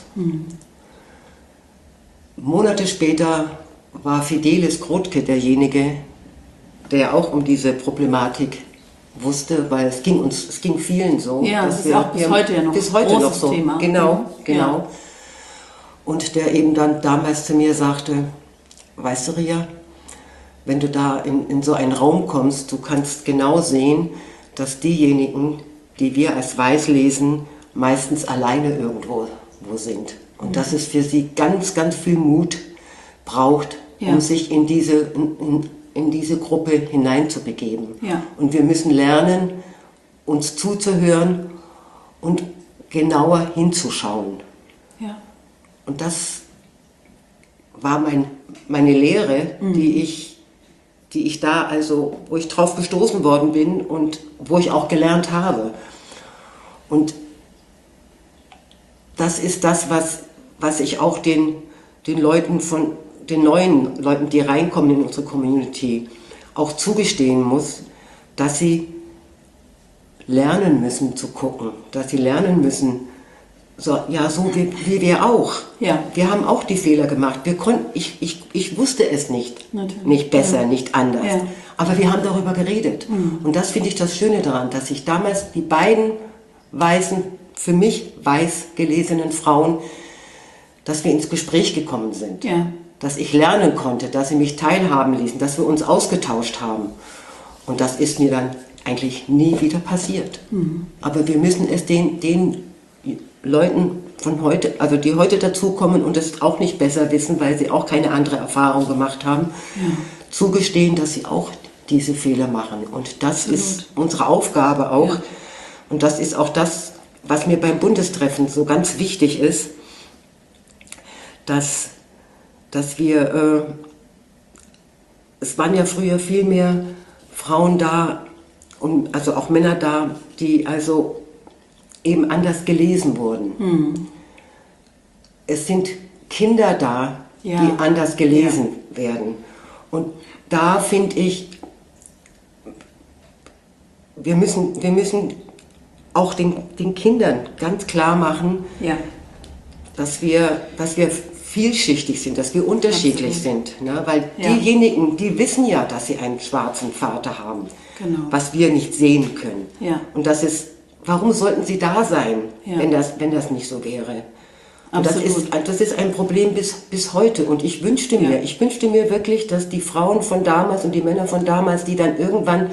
Monate später war Fidelis Grotke derjenige, der auch um diese Problematik wusste, weil es ging vielen so. Ja, dass das ist auch bis heute ja noch ein großes Thema. Genau. Ja. Und der eben dann damals zu mir sagte, weißt du, Ria, wenn du da in so einen Raum kommst, du kannst genau sehen, dass diejenigen, die wir als weiß lesen, meistens alleine irgendwo sind. Und dass es für sie ganz, ganz viel Mut braucht, um sich in diese Gruppe hineinzubegeben. Ja. Und wir müssen lernen, uns zuzuhören und genauer hinzuschauen. Ja. Und das war meine Lehre, die ich da, also, wo ich drauf gestoßen worden bin und wo ich auch gelernt habe. Und das ist das, was ich auch den Leuten den neuen Leuten, die reinkommen in unsere Community, auch zugestehen muss, dass sie lernen müssen zu gucken, dass sie lernen müssen, so wie wir auch. Ja. Wir haben auch die Fehler gemacht. Ich wusste es nicht. Natürlich. Nicht besser, nicht anders. Ja. Aber wir haben darüber geredet. Und das finde ich das Schöne daran, dass ich damals die beiden weißen, für mich weiß gelesenen Frauen, dass wir ins Gespräch gekommen sind. Ja. Dass ich lernen konnte, dass sie mich teilhaben ließen, dass wir uns ausgetauscht haben. Und das ist mir dann eigentlich nie wieder passiert. Aber wir müssen es den Leuten von heute, also die heute dazukommen und es auch nicht besser wissen, weil sie auch keine andere Erfahrung gemacht haben, zugestehen, dass sie auch diese Fehler machen. Und das ist unsere Aufgabe auch. Ja. Und das ist auch das, was mir beim Bundestreffen so ganz wichtig ist, dass wir, es waren ja früher viel mehr Frauen da, und also auch Männer da, die also eben anders gelesen wurden. Es sind Kinder da, die anders gelesen werden. Und da finde ich, wir müssen auch den Kindern ganz klar machen, dass wir vielschichtig sind, dass wir unterschiedlich sind. Ne? Weil diejenigen, die wissen ja, dass sie einen schwarzen Vater haben, was wir nicht sehen können. Ja. Und warum sollten sie da sein, wenn das nicht so wäre? Und das ist ein Problem bis heute. Und ich wünschte mir wirklich, dass die Frauen von damals und die Männer von damals, die dann irgendwann,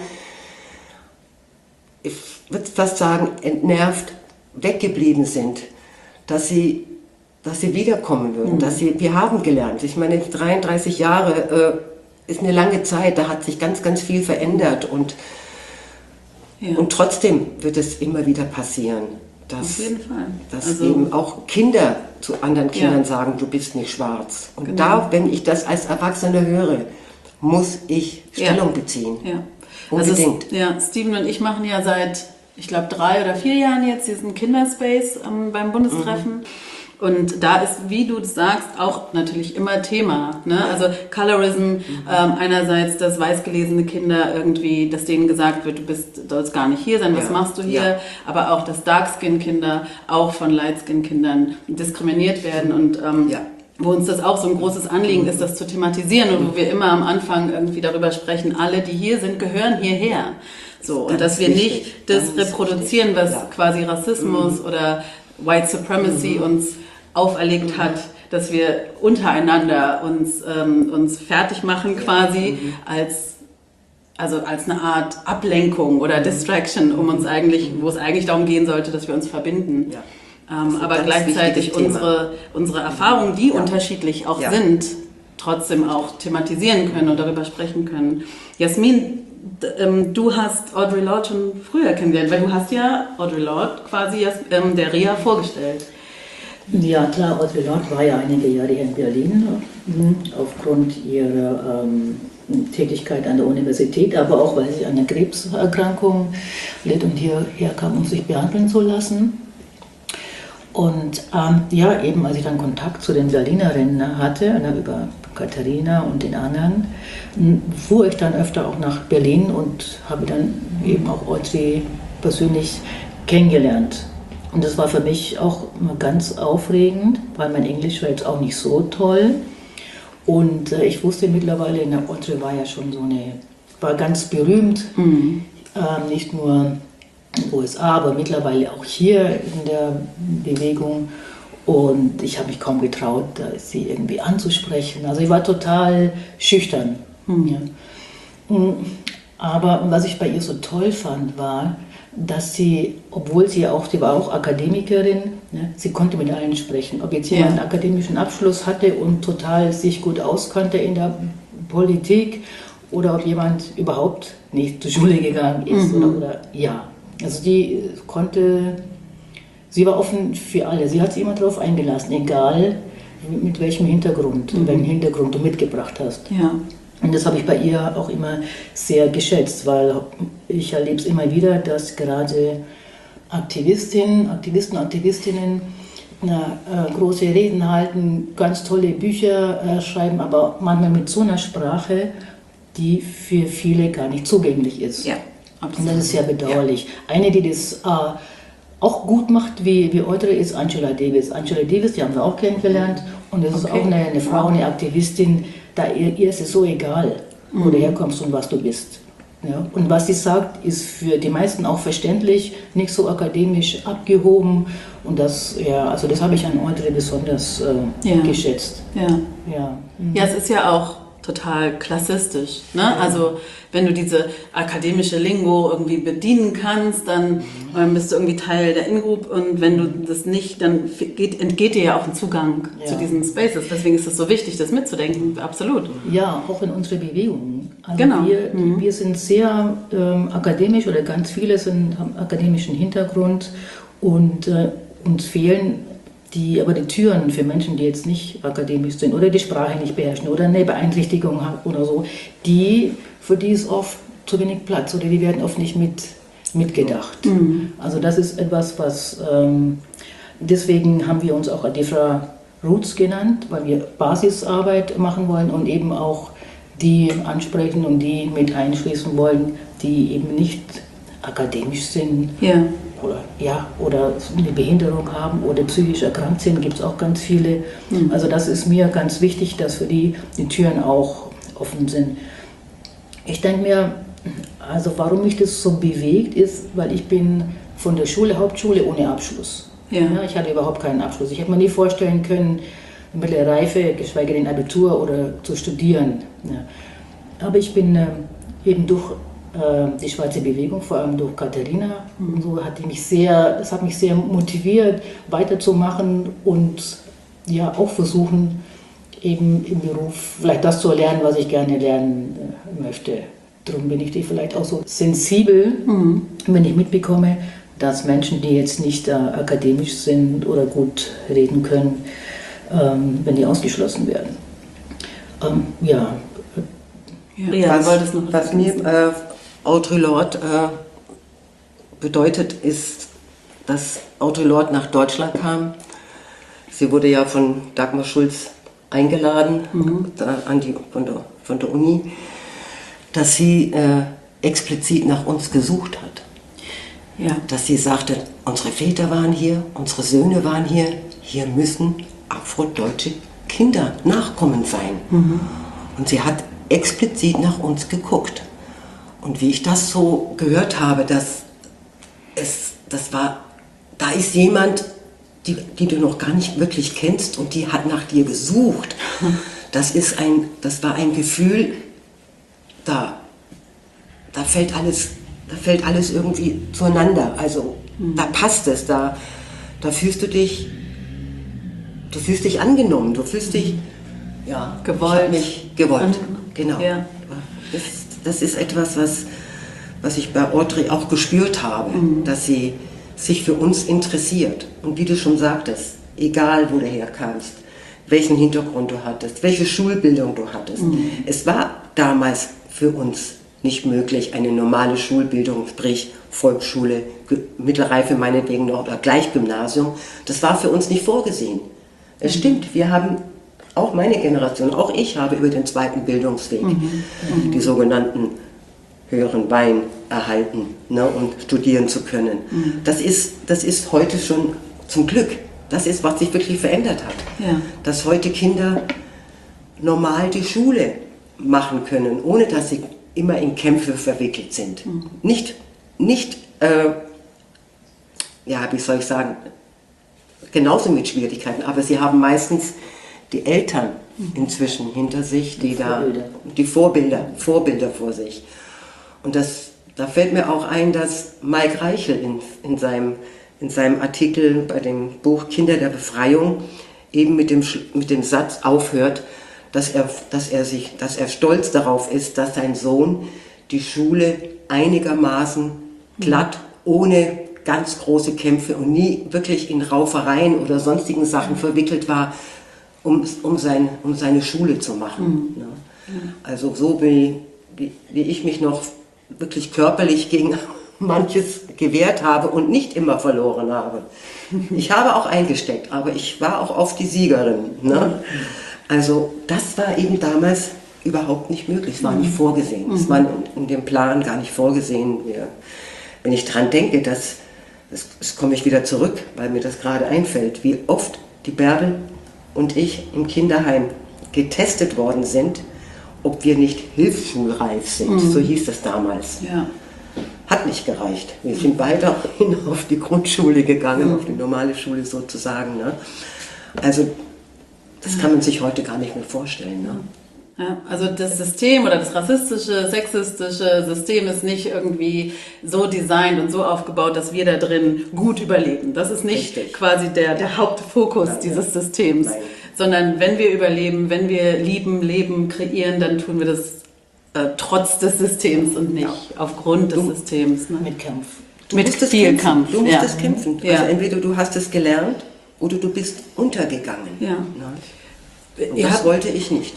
ich würde fast sagen, entnervt weggeblieben sind, dass sie wiederkommen würden. Wir haben gelernt. Ich meine, 33 Jahre ist eine lange Zeit, da hat sich ganz, ganz viel verändert. Und trotzdem wird es immer wieder passieren, auf jeden Fall. Dass eben auch Kinder zu anderen Kindern sagen, du bist nicht schwarz. Und wenn ich das als Erwachsene höre, muss ich Stellung beziehen. Ja. Unbedingt. Also, Steven und ich machen ja seit, ich glaube, 3 oder 4 Jahren jetzt diesen Kinderspace beim Bundestreffen. Und da ist, wie du sagst, auch natürlich immer Thema. Ne? Also Colorism, einerseits, dass weißgelesene Kinder irgendwie, dass denen gesagt wird, sollst gar nicht hier sein, was machst du hier? Ja. Aber auch, dass Dark-Skin-Kinder auch von Light-Skin-Kindern diskriminiert werden und wo uns das auch so ein großes Anliegen ist, das zu thematisieren und wo wir immer am Anfang irgendwie darüber sprechen, alle, die hier sind, gehören hierher. So, und dass wir nicht das reproduzieren, was quasi Rassismus oder White Supremacy uns auferlegt hat, dass wir untereinander uns fertig machen quasi als eine Art Ablenkung oder Distraction, wo es eigentlich darum gehen sollte, dass wir uns verbinden. Ja. Aber gleichzeitig unsere Erfahrungen, die unterschiedlich auch sind, trotzdem auch thematisieren können und darüber sprechen können. Jasmin, du hast Audre Lorde schon früher kennengelernt, weil du hast ja Audre Lorde quasi der Ria vorgestellt. Ja klar, Audre Lorde war ja einige Jahre hier in Berlin aufgrund ihrer Tätigkeit an der Universität, aber auch weil sie an einer Krebserkrankung litt und hierher kam, um sich behandeln zu lassen. Und ja, eben als ich dann Kontakt zu den Berlinerinnen hatte, über Katharina und den anderen, fuhr ich dann öfter auch nach Berlin und habe dann eben auch Audrey persönlich kennengelernt. Und das war für mich auch ganz aufregend, weil mein Englisch war jetzt auch nicht so toll. Und ich wusste mittlerweile, Audrey war ja schon war ganz berühmt, nicht nur in den USA, aber mittlerweile auch hier in der Bewegung. Und ich habe mich kaum getraut, sie irgendwie anzusprechen. Also ich war total schüchtern. Ja. Aber was ich bei ihr so toll fand, war, dass sie, obwohl sie war auch Akademikerin, ne, sie konnte mit allen sprechen. Ob jetzt jemand einen akademischen Abschluss hatte und total sich gut auskannte in der Politik oder ob jemand überhaupt nicht zur Schule gegangen ist oder ja. Also sie war offen für alle. Sie hat sich immer darauf eingelassen, egal mit welchem Hintergrund, welchen Hintergrund du mitgebracht hast. Ja. Und das habe ich bei ihr auch immer sehr geschätzt, weil ich erlebe es immer wieder, dass gerade Aktivisten, Aktivistinnen große Reden halten, ganz tolle Bücher schreiben, aber manchmal mit so einer Sprache, die für viele gar nicht zugänglich ist. Ja, absolut. Und das ist sehr bedauerlich. Ja. Eine, die das auch gut macht wie Audrey, ist Angela Davis. Angela Davis, die haben wir auch kennengelernt. Und das ist auch eine Frau, eine Aktivistin, ihr ist es so egal, wo du herkommst und was du bist. Ja? Und was sie sagt, ist für die meisten auch verständlich, nicht so akademisch abgehoben. Und das habe ich an Audrey besonders geschätzt. Ja, es ist ja auch total klassistisch. Ne? Ja. Also wenn du diese akademische Lingo irgendwie bedienen kannst, dann bist du irgendwie Teil der In-Group und wenn du das nicht, dann entgeht dir ja auch ein Zugang zu diesen Spaces. Deswegen ist es so wichtig, das mitzudenken. Absolut. Ja, auch in unsere Bewegung. Also genau. Wir sind sehr akademisch oder ganz viele haben akademischen Hintergrund und uns fehlen die Türen für Menschen, die jetzt nicht akademisch sind oder die Sprache nicht beherrschen oder eine Beeinträchtigung haben oder so, für die ist oft zu wenig Platz oder die werden oft nicht mitgedacht. Also das ist etwas, was deswegen haben wir uns auch Adifra Roots genannt, weil wir Basisarbeit machen wollen und eben auch die ansprechen und die mit einschließen wollen, die eben nicht akademisch sind. Ja. Oder eine Behinderung haben oder psychisch erkrankt sind, gibt es auch ganz viele. Also das ist mir ganz wichtig, dass für die Türen auch offen sind. Ich denke mir, also warum mich das so bewegt, ist, weil ich bin von der Hauptschule ohne Abschluss. Ja, ich hatte überhaupt keinen Abschluss. Ich hätte mir nie vorstellen können, mittlere Reife, geschweige denn Abitur oder zu studieren. Ja. Aber ich bin eben durch die schwarze Bewegung, vor allem durch Katharina, und so das hat mich sehr motiviert, weiterzumachen und ja auch versuchen, eben im Beruf vielleicht das zu lernen, was ich gerne lernen möchte. Darum bin ich vielleicht auch so sensibel, wenn ich mitbekomme, dass Menschen, die jetzt nicht akademisch sind oder gut reden können, wenn die ausgeschlossen werden. Was mir Audre Lorde bedeutet, ist, dass Audre Lorde nach Deutschland kam. Sie wurde ja von Dagmar Schulz eingeladen von der Uni, dass sie explizit nach uns gesucht hat. Ja. Dass sie sagte, unsere Väter waren hier, unsere Söhne waren hier müssen afrodeutsche Kinder, Nachkommen sein. Und sie hat explizit nach uns geguckt. Und wie ich das so gehört habe, da ist jemand, die du noch gar nicht wirklich kennst und die hat nach dir gesucht. Das war ein Gefühl, da fällt alles irgendwie zueinander. Also da passt es, da fühlst du dich angenommen, du fühlst dich gewollt. Gewollt, genau. Ja. Das ist etwas, was ich bei Audrey auch gespürt habe, dass sie sich für uns interessiert. Und wie du schon sagtest, egal wo du herkamst, welchen Hintergrund du hattest, welche Schulbildung du hattest. Es war damals für uns nicht möglich, eine normale Schulbildung, sprich Volksschule, Mittelreife meinetwegen noch oder gleich Gymnasium. Das war für uns nicht vorgesehen. Es stimmt, wir haben, auch meine Generation, auch ich habe über den zweiten Bildungsweg die sogenannten höheren Wein erhalten, ne, und studieren zu können. Das ist heute schon zum Glück, das ist, was sich wirklich verändert hat. Ja. Dass heute Kinder normal die Schule machen können, ohne dass sie immer in Kämpfe verwickelt sind. Nicht ja, wie soll ich sagen, genauso mit Schwierigkeiten, aber sie haben meistens die Eltern inzwischen hinter sich, die die Vorbilder vor sich. Und da fällt mir auch ein, dass Mike Reichel in seinem Artikel bei dem Buch Kinder der Befreiung eben mit dem Satz aufhört, dass er stolz darauf ist, dass sein Sohn die Schule einigermaßen glatt, ohne ganz große Kämpfe und nie wirklich in Raufereien oder sonstigen Sachen verwickelt war, um seine Schule zu machen. Ne? Also so wie ich mich noch wirklich körperlich gegen manches gewehrt habe und nicht immer verloren habe. Ich habe auch eingesteckt, aber ich war auch oft die Siegerin. Ne? Also das war eben damals überhaupt nicht möglich, es war nicht vorgesehen, es war in dem Plan gar nicht vorgesehen. Wenn ich dran denke, das komme ich wieder zurück, weil mir das gerade einfällt, wie oft die Bärbel und ich im Kinderheim getestet worden sind, ob wir nicht hilfsschulreif sind, so hieß das damals. Ja. Hat nicht gereicht. Wir sind weiterhin auf die Grundschule gegangen, auf die normale Schule sozusagen. Ne? Also das kann man sich heute gar nicht mehr vorstellen. Ne? Ja, also das System oder das rassistische, sexistische System ist nicht irgendwie so designt und so aufgebaut, dass wir da drin gut überleben. Das ist nicht Richtig. quasi der Hauptfokus dieses Systems, Nein. sondern wenn wir überleben, wenn wir lieben, leben, kreieren, dann tun wir das trotz des Systems und nicht aufgrund des Systems. Ne? Mit Kampf. Mit viel Kampf. Du musstest kämpfen. Ja. Also entweder du hast es gelernt oder du bist untergegangen. Ja. Ne? Und das wollte ich nicht.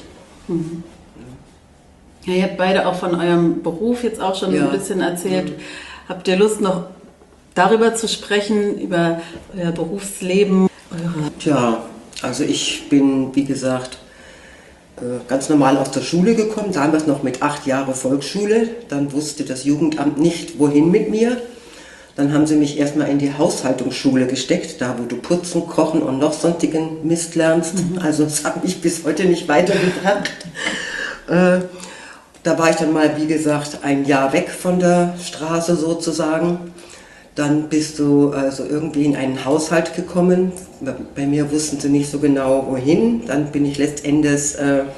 Ja, ihr habt beide auch von eurem Beruf jetzt auch schon Ja. ein bisschen erzählt. Habt ihr Lust, noch darüber zu sprechen, über euer Berufsleben? Tja, also ich bin, wie gesagt, ganz normal aus der Schule gekommen, damals noch mit 8 Jahren Volksschule. Dann wusste das Jugendamt nicht, wohin mit mir. Dann haben sie mich erstmal in die Haushaltungsschule gesteckt, da wo du putzen, kochen und noch sonstigen Mist lernst. Also das hat mich bis heute nicht weitergebracht. Da war ich dann mal, wie gesagt, ein Jahr weg von der Straße sozusagen. Dann bist du also irgendwie in einen Haushalt gekommen. Bei mir wussten sie nicht so genau, wohin. Dann bin ich letztendlich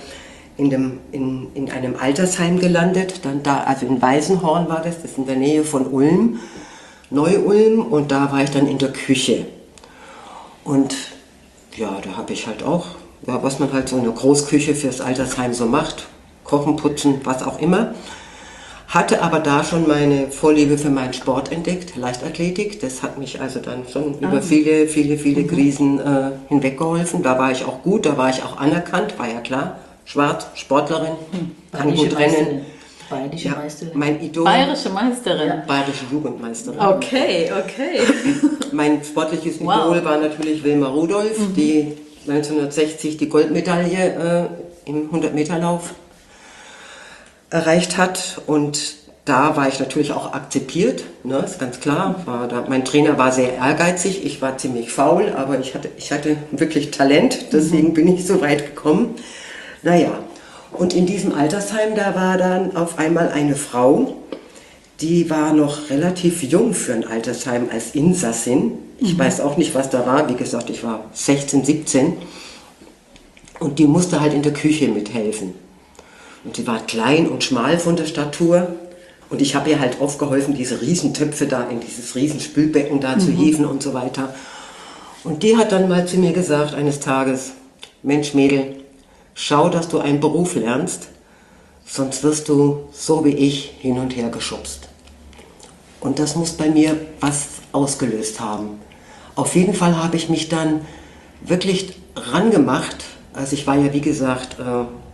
in einem Altersheim gelandet. Dann da, also in Weißenhorn war das ist in der Nähe von Ulm, Neu-Ulm. Und da war ich dann in der Küche. Und ja, da habe ich halt auch, ja, was man halt so in der Großküche fürs Altersheim so macht, kochen, putzen, was auch immer. Hatte aber da schon meine Vorliebe für meinen Sport entdeckt, Leichtathletik. Das hat mich also dann schon über viele Krisen hinweggeholfen. Da war ich auch gut, da war ich auch anerkannt, war ja klar. Schwarz, Sportlerin, kann gut rennen. Bayerische Ja, Meisterin. mein Idol, Bayerische Meisterin. bayerische Jugendmeisterin. Okay. Mein sportliches Wow. Idol war natürlich Wilma Rudolph, die 1960 die Goldmedaille im 100-Meter-Lauf erreicht hat, und da war ich natürlich auch akzeptiert, ne, ist ganz klar. Mein Trainer war sehr ehrgeizig, ich war ziemlich faul, aber ich hatte wirklich Talent, deswegen bin ich so weit gekommen. Naja, und in diesem Altersheim, da war dann auf einmal eine Frau, die war noch relativ jung für ein Altersheim als Insassin. Ich weiß auch nicht, was da war, wie gesagt, ich war 16, 17 und die musste halt in der Küche mithelfen. Und sie war klein und schmal von der Statur. Und ich habe ihr halt oft geholfen, diese Riesentöpfe da in dieses Riesenspülbecken da zu hieven und so weiter. Und die hat dann mal zu mir gesagt eines Tages, Mensch Mädel, schau, dass du einen Beruf lernst, sonst wirst du so wie ich hin und her geschubst. Und das muss bei mir was ausgelöst haben. Auf jeden Fall habe ich mich dann wirklich rangemacht. Also ich war ja, wie gesagt,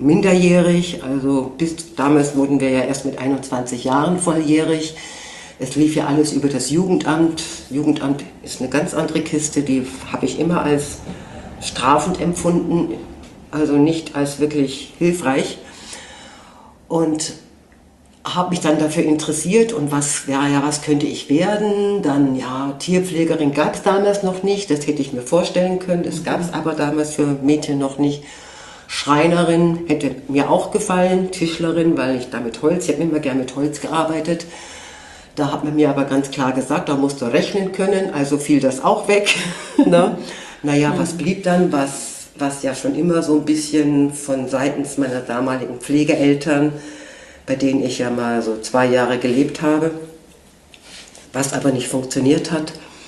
minderjährig, also bis damals wurden wir ja erst mit 21 Jahren volljährig. Es lief ja alles über das Jugendamt. Jugendamt ist eine ganz andere Kiste, die habe ich immer als strafend empfunden, also nicht als wirklich hilfreich. Und habe mich dann dafür interessiert und was könnte ich werden? Dann, Tierpflegerin gab es damals noch nicht, das hätte ich mir vorstellen können, das gab es aber damals für Mädchen noch nicht. Schreinerin hätte mir auch gefallen, Tischlerin, weil ich ich habe immer gerne mit Holz gearbeitet. Da hat man mir aber ganz klar gesagt, da musst du rechnen können, also fiel das auch weg. Ne? Was blieb dann, was ja schon immer so ein bisschen von seitens meiner damaligen Pflegeeltern, bei denen ich ja mal so 2 Jahre gelebt habe, was aber nicht funktioniert hat,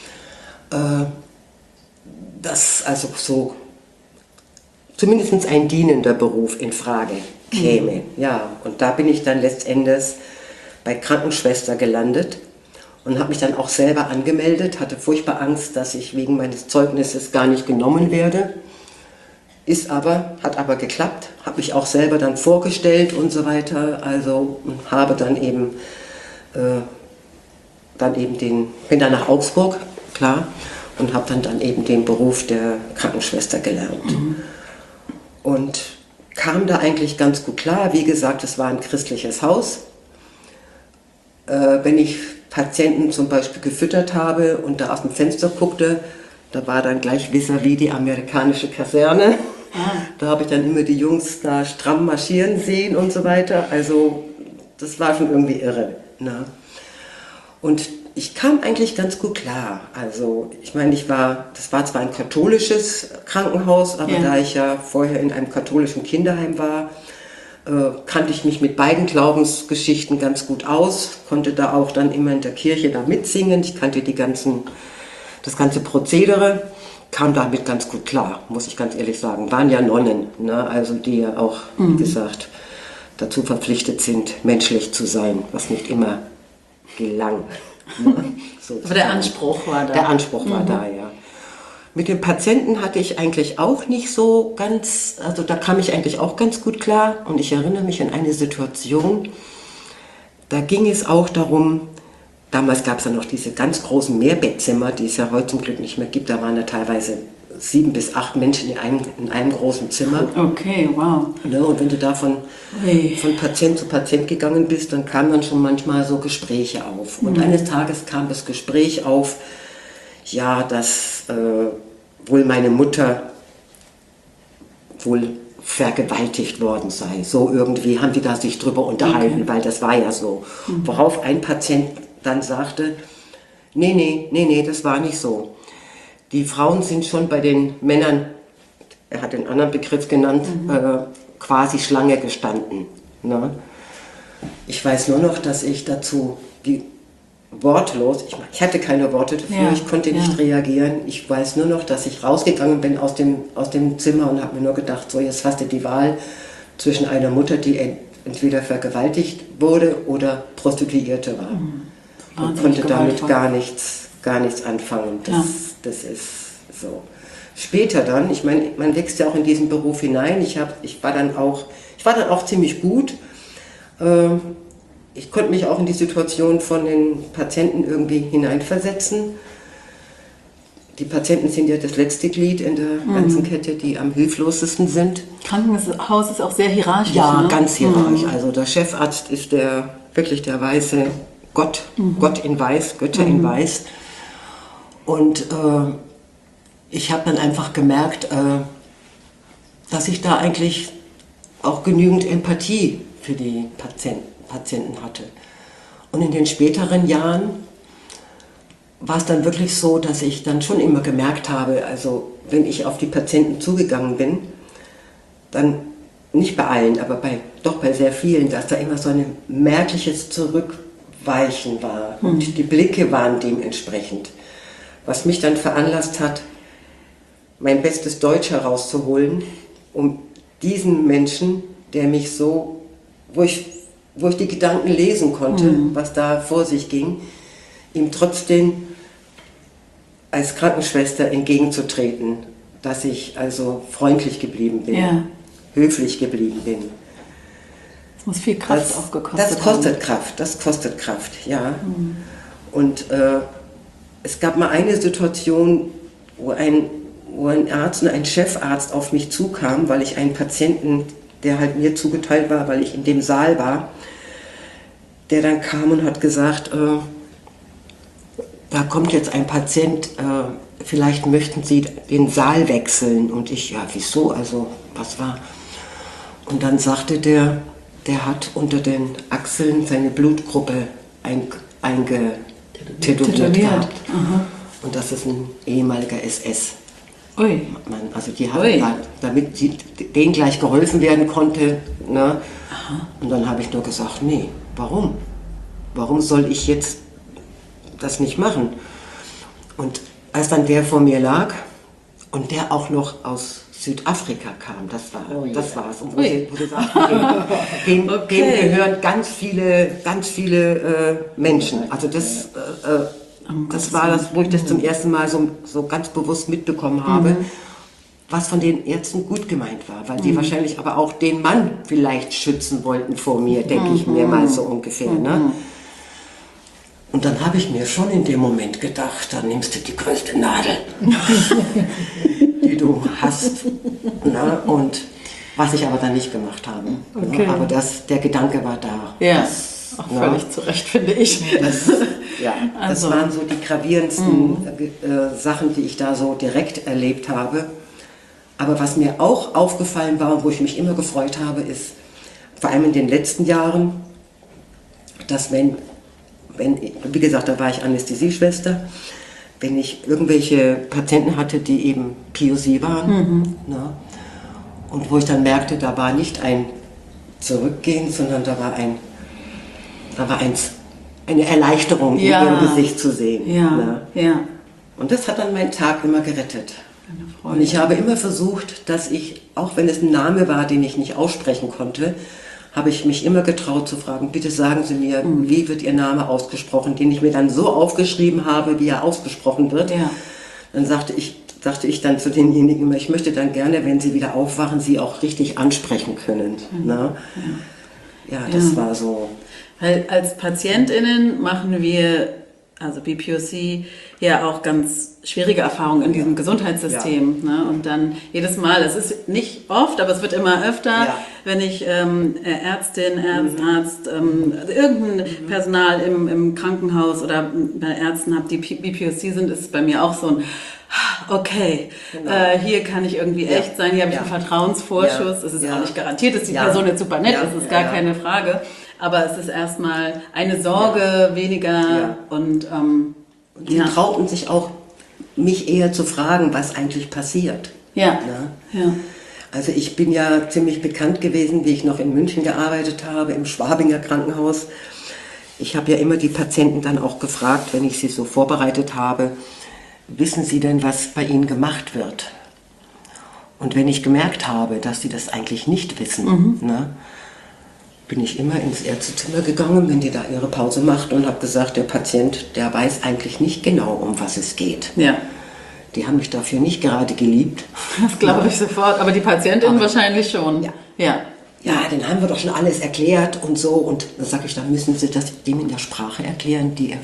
dass also so zumindest ein dienender Beruf in Frage käme. Ja, und da bin ich dann letztendlich bei Krankenschwester gelandet und habe mich dann auch selber angemeldet, hatte furchtbar Angst, dass ich wegen meines Zeugnisses gar nicht genommen werde. Hat aber geklappt, habe mich auch selber dann vorgestellt und so weiter, also habe dann eben, bin dann nach Augsburg, klar, und habe dann eben den Beruf der Krankenschwester gelernt. Und kam da eigentlich ganz gut klar, wie gesagt, es war ein christliches Haus. Wenn ich Patienten zum Beispiel gefüttert habe und da aus dem Fenster guckte, da war dann gleich vis-à-vis die amerikanische Kaserne. Da habe ich dann immer die Jungs da stramm marschieren sehen und so weiter. Also das war schon irgendwie irre. Ne? Und ich kam eigentlich ganz gut klar. Also ich meine, das war zwar ein katholisches Krankenhaus, aber da ich ja vorher in einem katholischen Kinderheim war, kannte ich mich mit beiden Glaubensgeschichten ganz gut aus, konnte da auch dann immer in der Kirche da mitsingen. Ich kannte das ganze Prozedere, kam damit ganz gut klar, muss ich ganz ehrlich sagen. Waren ja Nonnen, ne? Also die ja auch, wie gesagt, dazu verpflichtet sind, menschlich zu sein, was nicht immer gelang. Ne? Aber der Anspruch war da. Der Anspruch war da, ja. Mit den Patienten hatte ich eigentlich auch nicht so ganz, also da kam ich eigentlich auch ganz gut klar. Und ich erinnere mich an eine Situation, da ging es auch darum, damals gab es ja noch diese ganz großen Mehrbettzimmer, die es ja heute zum Glück nicht mehr gibt. Da waren ja teilweise 7 bis 8 Menschen in einem großen Zimmer. Okay, wow. Ne, und wenn du da von Patient zu Patient gegangen bist, dann kamen dann schon manchmal so Gespräche auf. Und eines Tages kam das Gespräch auf, ja, dass wohl meine Mutter wohl vergewaltigt worden sei. So irgendwie haben die da sich drüber unterhalten, weil das war ja so. Worauf ein Patient dann sagte, nee, das war nicht so. Die Frauen sind schon bei den Männern, er hat den anderen Begriff genannt, quasi Schlange gestanden. Ne? Ich weiß nur noch, dass ich dazu wortlos, ich hatte keine Worte dafür, ich konnte nicht reagieren. Ich weiß nur noch, dass ich rausgegangen bin aus dem Zimmer und habe mir nur gedacht, so jetzt hast du die Wahl zwischen einer Mutter, die entweder vergewaltigt wurde oder Prostituierte war. Und konnte damit gar nichts anfangen. Das ist so. Später dann, ich meine, man wächst ja auch in diesen Beruf hinein. Ich war dann auch ziemlich gut. Ich konnte mich auch in die Situation von den Patienten irgendwie hineinversetzen. Die Patienten sind ja das letzte Glied in der ganzen Kette, die am hilflosesten sind. Krankenhaus ist auch sehr hierarchisch. Ja, ne? ganz hierarchisch. Also der Chefarzt ist wirklich der weiße Gott, Gott in Weiß, Götter in Weiß. Und ich habe dann einfach gemerkt, dass ich da eigentlich auch genügend Empathie für die Patienten hatte. Und in den späteren Jahren war es dann wirklich so, dass ich dann schon immer gemerkt habe, also wenn ich auf die Patienten zugegangen bin, dann nicht bei allen, aber doch bei sehr vielen, dass da immer so ein merkliches Zurückweichen war. Und die Blicke waren dementsprechend. Was mich dann veranlasst hat, mein bestes Deutsch herauszuholen, um diesen Menschen, der mich so, wo ich die Gedanken lesen konnte, was da vor sich ging, ihm trotzdem als Krankenschwester entgegenzutreten, dass ich also freundlich geblieben bin. Ja. höflich geblieben bin. Das muss viel Kraft auch gekostet Das kostet haben. Kraft, das kostet Kraft, ja. Und es gab mal eine Situation, wo ein Arzt und ein Chefarzt auf mich zukam, weil ich einen Patienten, der halt mir zugeteilt war, weil ich in dem Saal war, der dann kam und hat gesagt, da kommt jetzt ein Patient, vielleicht möchten Sie den Saal wechseln. Und ich, ja, wieso, also was war? Und dann sagte der hat unter den Achseln seine Blutgruppe eingetätowiert gehabt. Und das ist ein ehemaliger SS. Ui. Also die haben da, damit denen gleich geholfen werden konnte. Ne? Und dann habe ich nur gesagt, nee, warum? Warum soll ich jetzt das nicht machen? Und als dann der vor mir lag und der auch noch aus Südafrika kam, das war's. Und wo sie sagten, dem gehören ganz viele Menschen. Also das war das, wo ich das zum ersten Mal so ganz bewusst mitbekommen habe, was von den Ärzten gut gemeint war, weil die wahrscheinlich aber auch den Mann vielleicht schützen wollten vor mir, denke ich mir mal so ungefähr. Ne? Und dann habe ich mir schon in dem Moment gedacht, dann nimmst du die größte Nadel, die du hast. Na? Und was ich aber dann nicht gemacht habe. Okay. Na? Aber der Gedanke war da. Ja, auch völlig zu Recht, finde ich. Das waren so die gravierendsten Sachen, die ich da so direkt erlebt habe. Aber was mir auch aufgefallen war und wo ich mich immer gefreut habe, ist, vor allem in den letzten Jahren, dass wenn wie gesagt, da war ich Anästhesieschwester, wenn ich irgendwelche Patienten hatte, die eben POC waren, ne, und wo ich dann merkte, da war nicht ein Zurückgehen, sondern da war eine Erleichterung in ihrem Gesicht zu sehen. Ne. Und das hat dann meinen Tag immer gerettet. Und ich habe immer versucht, dass ich, auch wenn es ein Name war, den ich nicht aussprechen konnte, habe ich mich immer getraut zu fragen, bitte sagen Sie mir, wie wird Ihr Name ausgesprochen, den ich mir dann so aufgeschrieben habe, wie er ausgesprochen wird. Ja. Dann sagte ich dann zu denjenigen immer, ich möchte dann gerne, wenn Sie wieder aufwachen, Sie auch richtig ansprechen können. Ne? Ja, das war so. Weil als PatientInnen machen wir, also BPOC, ja auch ganz schwierige Erfahrungen in diesem Gesundheitssystem. Ne? Und dann jedes Mal, es ist nicht oft, aber es wird immer öfter, wenn ich Ärztin, Arzt, irgendein Personal im Krankenhaus oder bei Ärzten habe, die BPOC sind, ist es bei mir auch so ein, okay, hier kann ich irgendwie echt sein, hier habe ich einen Vertrauensvorschuss, es ist auch nicht garantiert, dass die Person jetzt super nett ist, ist gar keine Frage. Aber es ist erstmal eine Sorge weniger und die trauten sich auch, mich eher zu fragen, was eigentlich passiert. Ja. Also ich bin ja ziemlich bekannt gewesen, wie ich noch in München gearbeitet habe, im Schwabinger Krankenhaus. Ich habe ja immer die Patienten dann auch gefragt, wenn ich sie so vorbereitet habe, wissen Sie denn, was bei Ihnen gemacht wird? Und wenn ich gemerkt habe, dass sie das eigentlich nicht wissen, ne, bin ich immer ins Ärztezimmer gegangen, wenn die da ihre Pause macht und habe gesagt, der Patient, der weiß eigentlich nicht genau, um was es geht. Ja. Die haben mich dafür nicht gerade geliebt. Das glaube ich sofort, aber die Patientin wahrscheinlich schon. Ja, den haben wir doch schon alles erklärt und so. Und dann sage ich, dann müssen Sie das dem in der Sprache erklären, die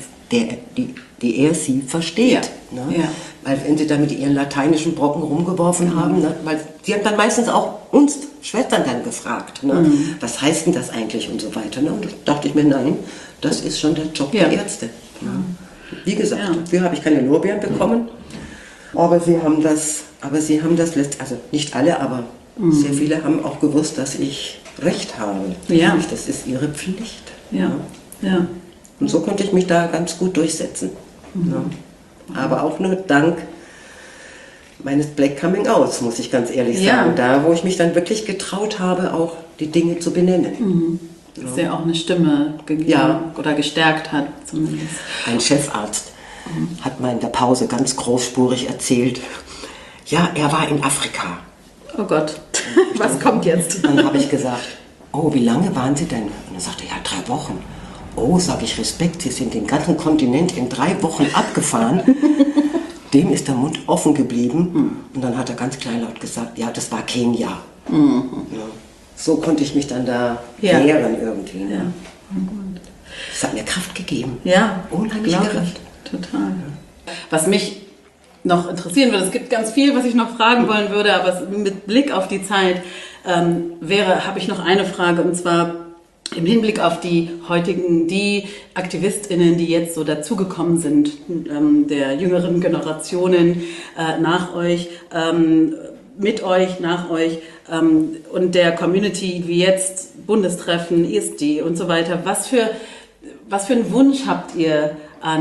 er sie versteht. Ne? Ja. Weil wenn Sie da mit ihren lateinischen Brocken rumgeworfen haben, ne? Weil sie haben dann meistens auch uns Schwestern dann gefragt, ne? Was heißt denn das eigentlich und so weiter. Ne? Und da dachte ich mir, nein, das ist schon der Job der Ärzte. Ne? Wie gesagt, dafür habe ich keine Lorbeeren bekommen, aber sie haben das, also nicht alle, aber sehr viele haben auch gewusst, dass ich Recht habe. Ja. Das ist ihre Pflicht. Ja. Und so konnte ich mich da ganz gut durchsetzen. Ja. Aber auch nur dank meines Black Coming Outs, muss ich ganz ehrlich sagen. Da, wo ich mich dann wirklich getraut habe, auch die Dinge zu benennen. Dass er auch eine Stimme gegeben oder gestärkt hat zumindest. Ein Chefarzt hat mal in der Pause ganz großspurig erzählt, ja, er war in Afrika. Oh Gott, was kommt jetzt? Dann habe ich gesagt, oh, wie lange waren Sie denn? Und er sagte, ja, 3 Wochen. Oh, sage ich, Respekt, Sie sind den ganzen Kontinent in 3 Wochen abgefahren. Dem ist der Mund offen geblieben. Und dann hat er ganz kleinlaut gesagt, ja, das war Kenia. Ja. So konnte ich mich dann da Ja. wehren irgendwie. Ne? Ja. Das hat mir Kraft gegeben. Ja, Unheimliche glaub Kraft. ich. Total. Was mich noch interessieren würde, es gibt ganz viel, was ich noch fragen wollen würde, aber mit Blick auf die Zeit habe ich noch eine Frage, und zwar im Hinblick auf die AktivistInnen, die jetzt so dazugekommen sind, der jüngeren Generationen nach euch, mit euch, nach euch und der Community wie jetzt Bundestreffen, ISD und so weiter. Was für einen Wunsch habt ihr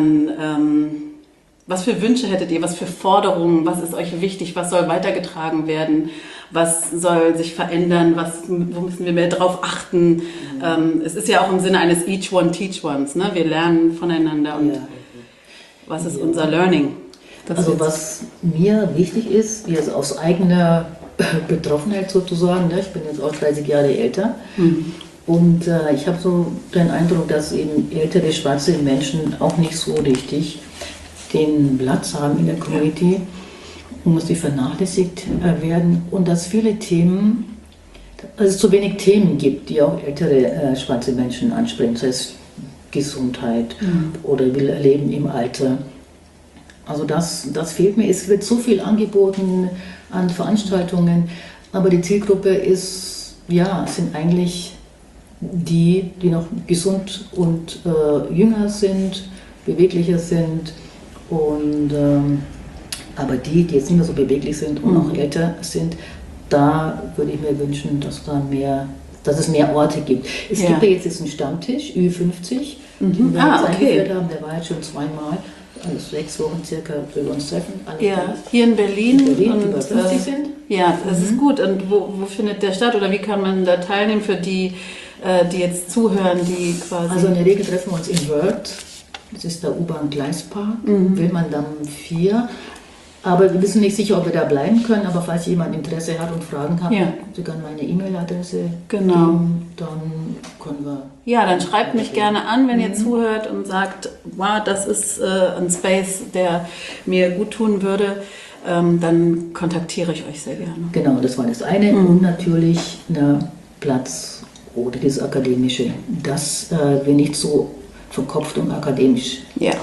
was für Wünsche hättet ihr, was für Forderungen, was ist euch wichtig, was soll weitergetragen werden, was soll sich verändern, wo müssen wir mehr drauf achten? Es ist ja auch im Sinne eines Each One Teach Ones, ne? Wir lernen voneinander und was ist unser Learning? Also was mir wichtig ist, jetzt aus eigener Betroffenheit sozusagen, ne? Ich bin jetzt auch 30 Jahre älter und ich habe so den Eindruck, dass eben ältere schwarze Menschen auch nicht so richtig den Platz haben in der Community und dass sie vernachlässigt werden und dass viele Themen, dass es zu wenig Themen gibt, die auch ältere schwarze Menschen ansprechen, das heißt Gesundheit oder Leben im Alter. Also das fehlt mir. Es wird so viel angeboten an Veranstaltungen, aber die Zielgruppe sind eigentlich die noch gesund und jünger sind, beweglicher sind. Und, aber die jetzt nicht mehr so beweglich sind und auch älter sind, da würde ich mir wünschen, dass es mehr Orte gibt. Es gibt ja jetzt diesen Stammtisch, Ü50, den wir jetzt eingeführt haben, der war jetzt schon zweimal, also 6 Wochen circa, für uns treffen. Ja, hier in Berlin, und, die und über 50 sind. Ja, das ist gut. Und wo findet der statt oder wie kann man da teilnehmen für die, die jetzt zuhören, die quasi... Also in der Regel treffen wir uns in Wörth. Das ist der U-Bahn-Gleispark, Willmann-Damm 4. Aber wir wissen nicht sicher, ob wir da bleiben können. Aber falls jemand Interesse hat und Fragen hat, Sie können meine E-Mail-Adresse geben, dann können wir... Ja, dann schreibt mich gerne an, wenn ihr zuhört und sagt, wow, das ist ein Space, der mir gut tun würde. Dann kontaktiere ich euch sehr gerne. Genau, das war das eine. Und natürlich Platz oder das Akademische, dass wir nicht so verkopft und akademisch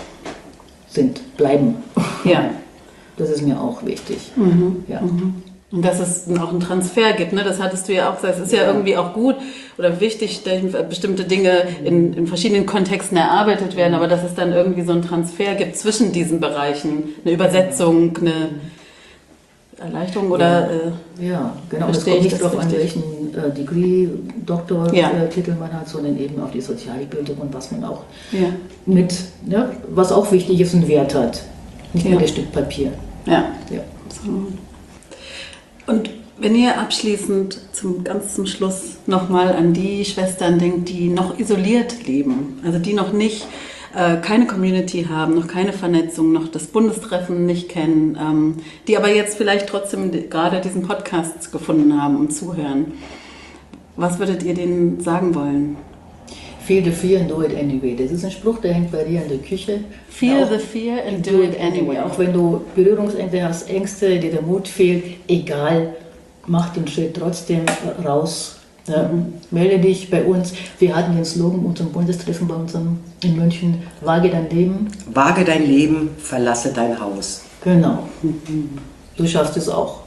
sind, bleiben. Ja. Das ist mir auch wichtig. Ja. Und dass es auch einen Transfer gibt, ne? Das hattest du ja auch gesagt. Es ist ja irgendwie auch gut oder wichtig, dass bestimmte Dinge in verschiedenen Kontexten erarbeitet werden, aber dass es dann irgendwie so einen Transfer gibt zwischen diesen Bereichen, eine Übersetzung, eine Erleichterung oder... Ja, genau. Das kommt nicht darauf an, welchen Degree-Doktor-Titel man hat, sondern eben auf die Sozialbildung und was man auch was auch wichtig ist und Wert hat. Nicht nur das Stück Papier. Ja. Absolut. Und wenn ihr abschließend ganz zum Schluss nochmal an die Schwestern denkt, die noch isoliert leben, also die noch nicht keine Community haben, noch keine Vernetzung, noch das Bundestreffen nicht kennen, die aber jetzt vielleicht trotzdem gerade diesen Podcast gefunden haben und zuhören. Was würdet ihr denen sagen wollen? Feel the fear and do it anyway. Das ist ein Spruch, der hängt bei dir in der Küche. Feel the fear and do it anyway. Auch wenn du Berührungsängste hast, Ängste, dir der Mut fehlt, egal, mach den Schritt trotzdem raus. Melde dich bei uns. Wir hatten den Slogan unserem Bundestreffen bei uns in München: Wage dein Leben. Wage dein Leben, verlasse dein Haus. Genau. Du schaffst es auch.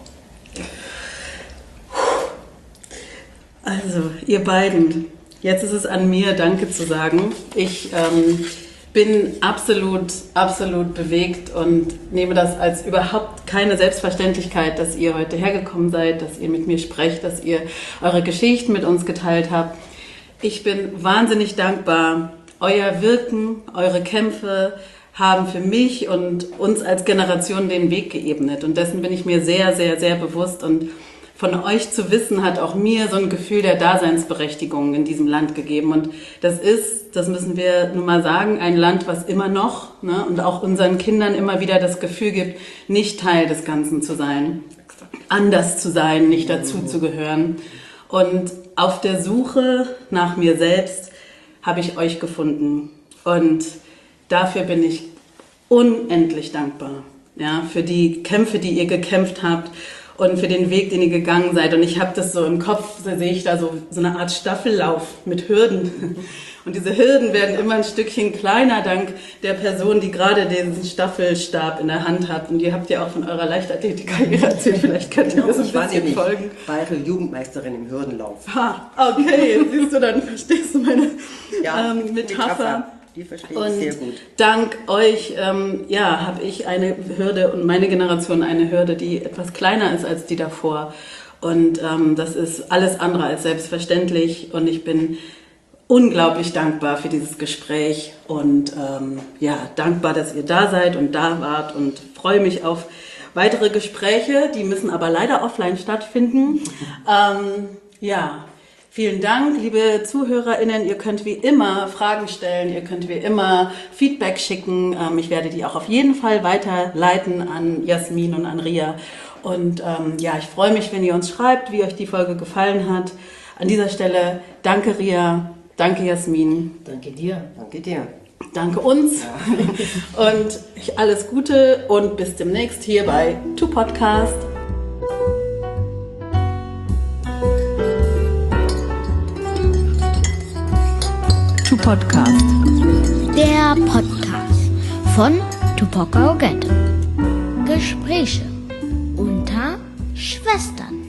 Also, ihr beiden, jetzt ist es an mir, Danke zu sagen. Ich bin absolut bewegt und nehme das als überhaupt keine Selbstverständlichkeit, dass ihr heute hergekommen seid, dass ihr mit mir sprecht, dass ihr eure Geschichten mit uns geteilt habt. Ich bin wahnsinnig dankbar. Euer Wirken, eure Kämpfe haben für mich und uns als Generation den Weg geebnet. Und dessen bin ich mir sehr, sehr, sehr bewusst. Und von euch zu wissen, hat auch mir so ein Gefühl der Daseinsberechtigung in diesem Land gegeben. Und das müssen wir nun mal sagen, ein Land, was immer noch und auch unseren Kindern immer wieder das Gefühl gibt, nicht Teil des Ganzen zu sein, anders zu sein, nicht dazu zu gehören. Und auf der Suche nach mir selbst habe ich euch gefunden. Und dafür bin ich unendlich dankbar, für die Kämpfe, die ihr gekämpft habt. und für den Weg, den ihr gegangen seid. Und ich habe das so im Kopf, da sehe ich da so eine Art Staffellauf mit Hürden. Und diese Hürden werden immer ein Stückchen kleiner dank der Person, die gerade diesen Staffelstab in der Hand hat. Und ihr habt ja auch von eurer Leichtathletik-Karriere erzählt, vielleicht könnt ihr mir so ein bisschen folgen. Bayerische Jugendmeisterin im Hürdenlauf. Okay, siehst du, dann verstehst du meine Metapher. Die verstehe ich sehr gut. Dank euch habe ich eine Hürde und meine Generation eine Hürde, die etwas kleiner ist als die davor. Und das ist alles andere als selbstverständlich. Und ich bin unglaublich dankbar für dieses Gespräch und dankbar, dass ihr da seid und da wart und freue mich auf weitere Gespräche. Die müssen aber leider offline stattfinden. Vielen Dank, liebe ZuhörerInnen. Ihr könnt wie immer Fragen stellen, ihr könnt wie immer Feedback schicken. Ich werde die auch auf jeden Fall weiterleiten an Jasmin und an Ria. Und ich freue mich, wenn ihr uns schreibt, wie euch die Folge gefallen hat. An dieser Stelle danke Ria, danke Jasmin. Danke dir. Danke dir. Danke uns. Ja. Und alles Gute und bis demnächst hier bei To Podcast. Podcast. Der Podcast von Tupoka Ogette. Gespräche unter Schwestern.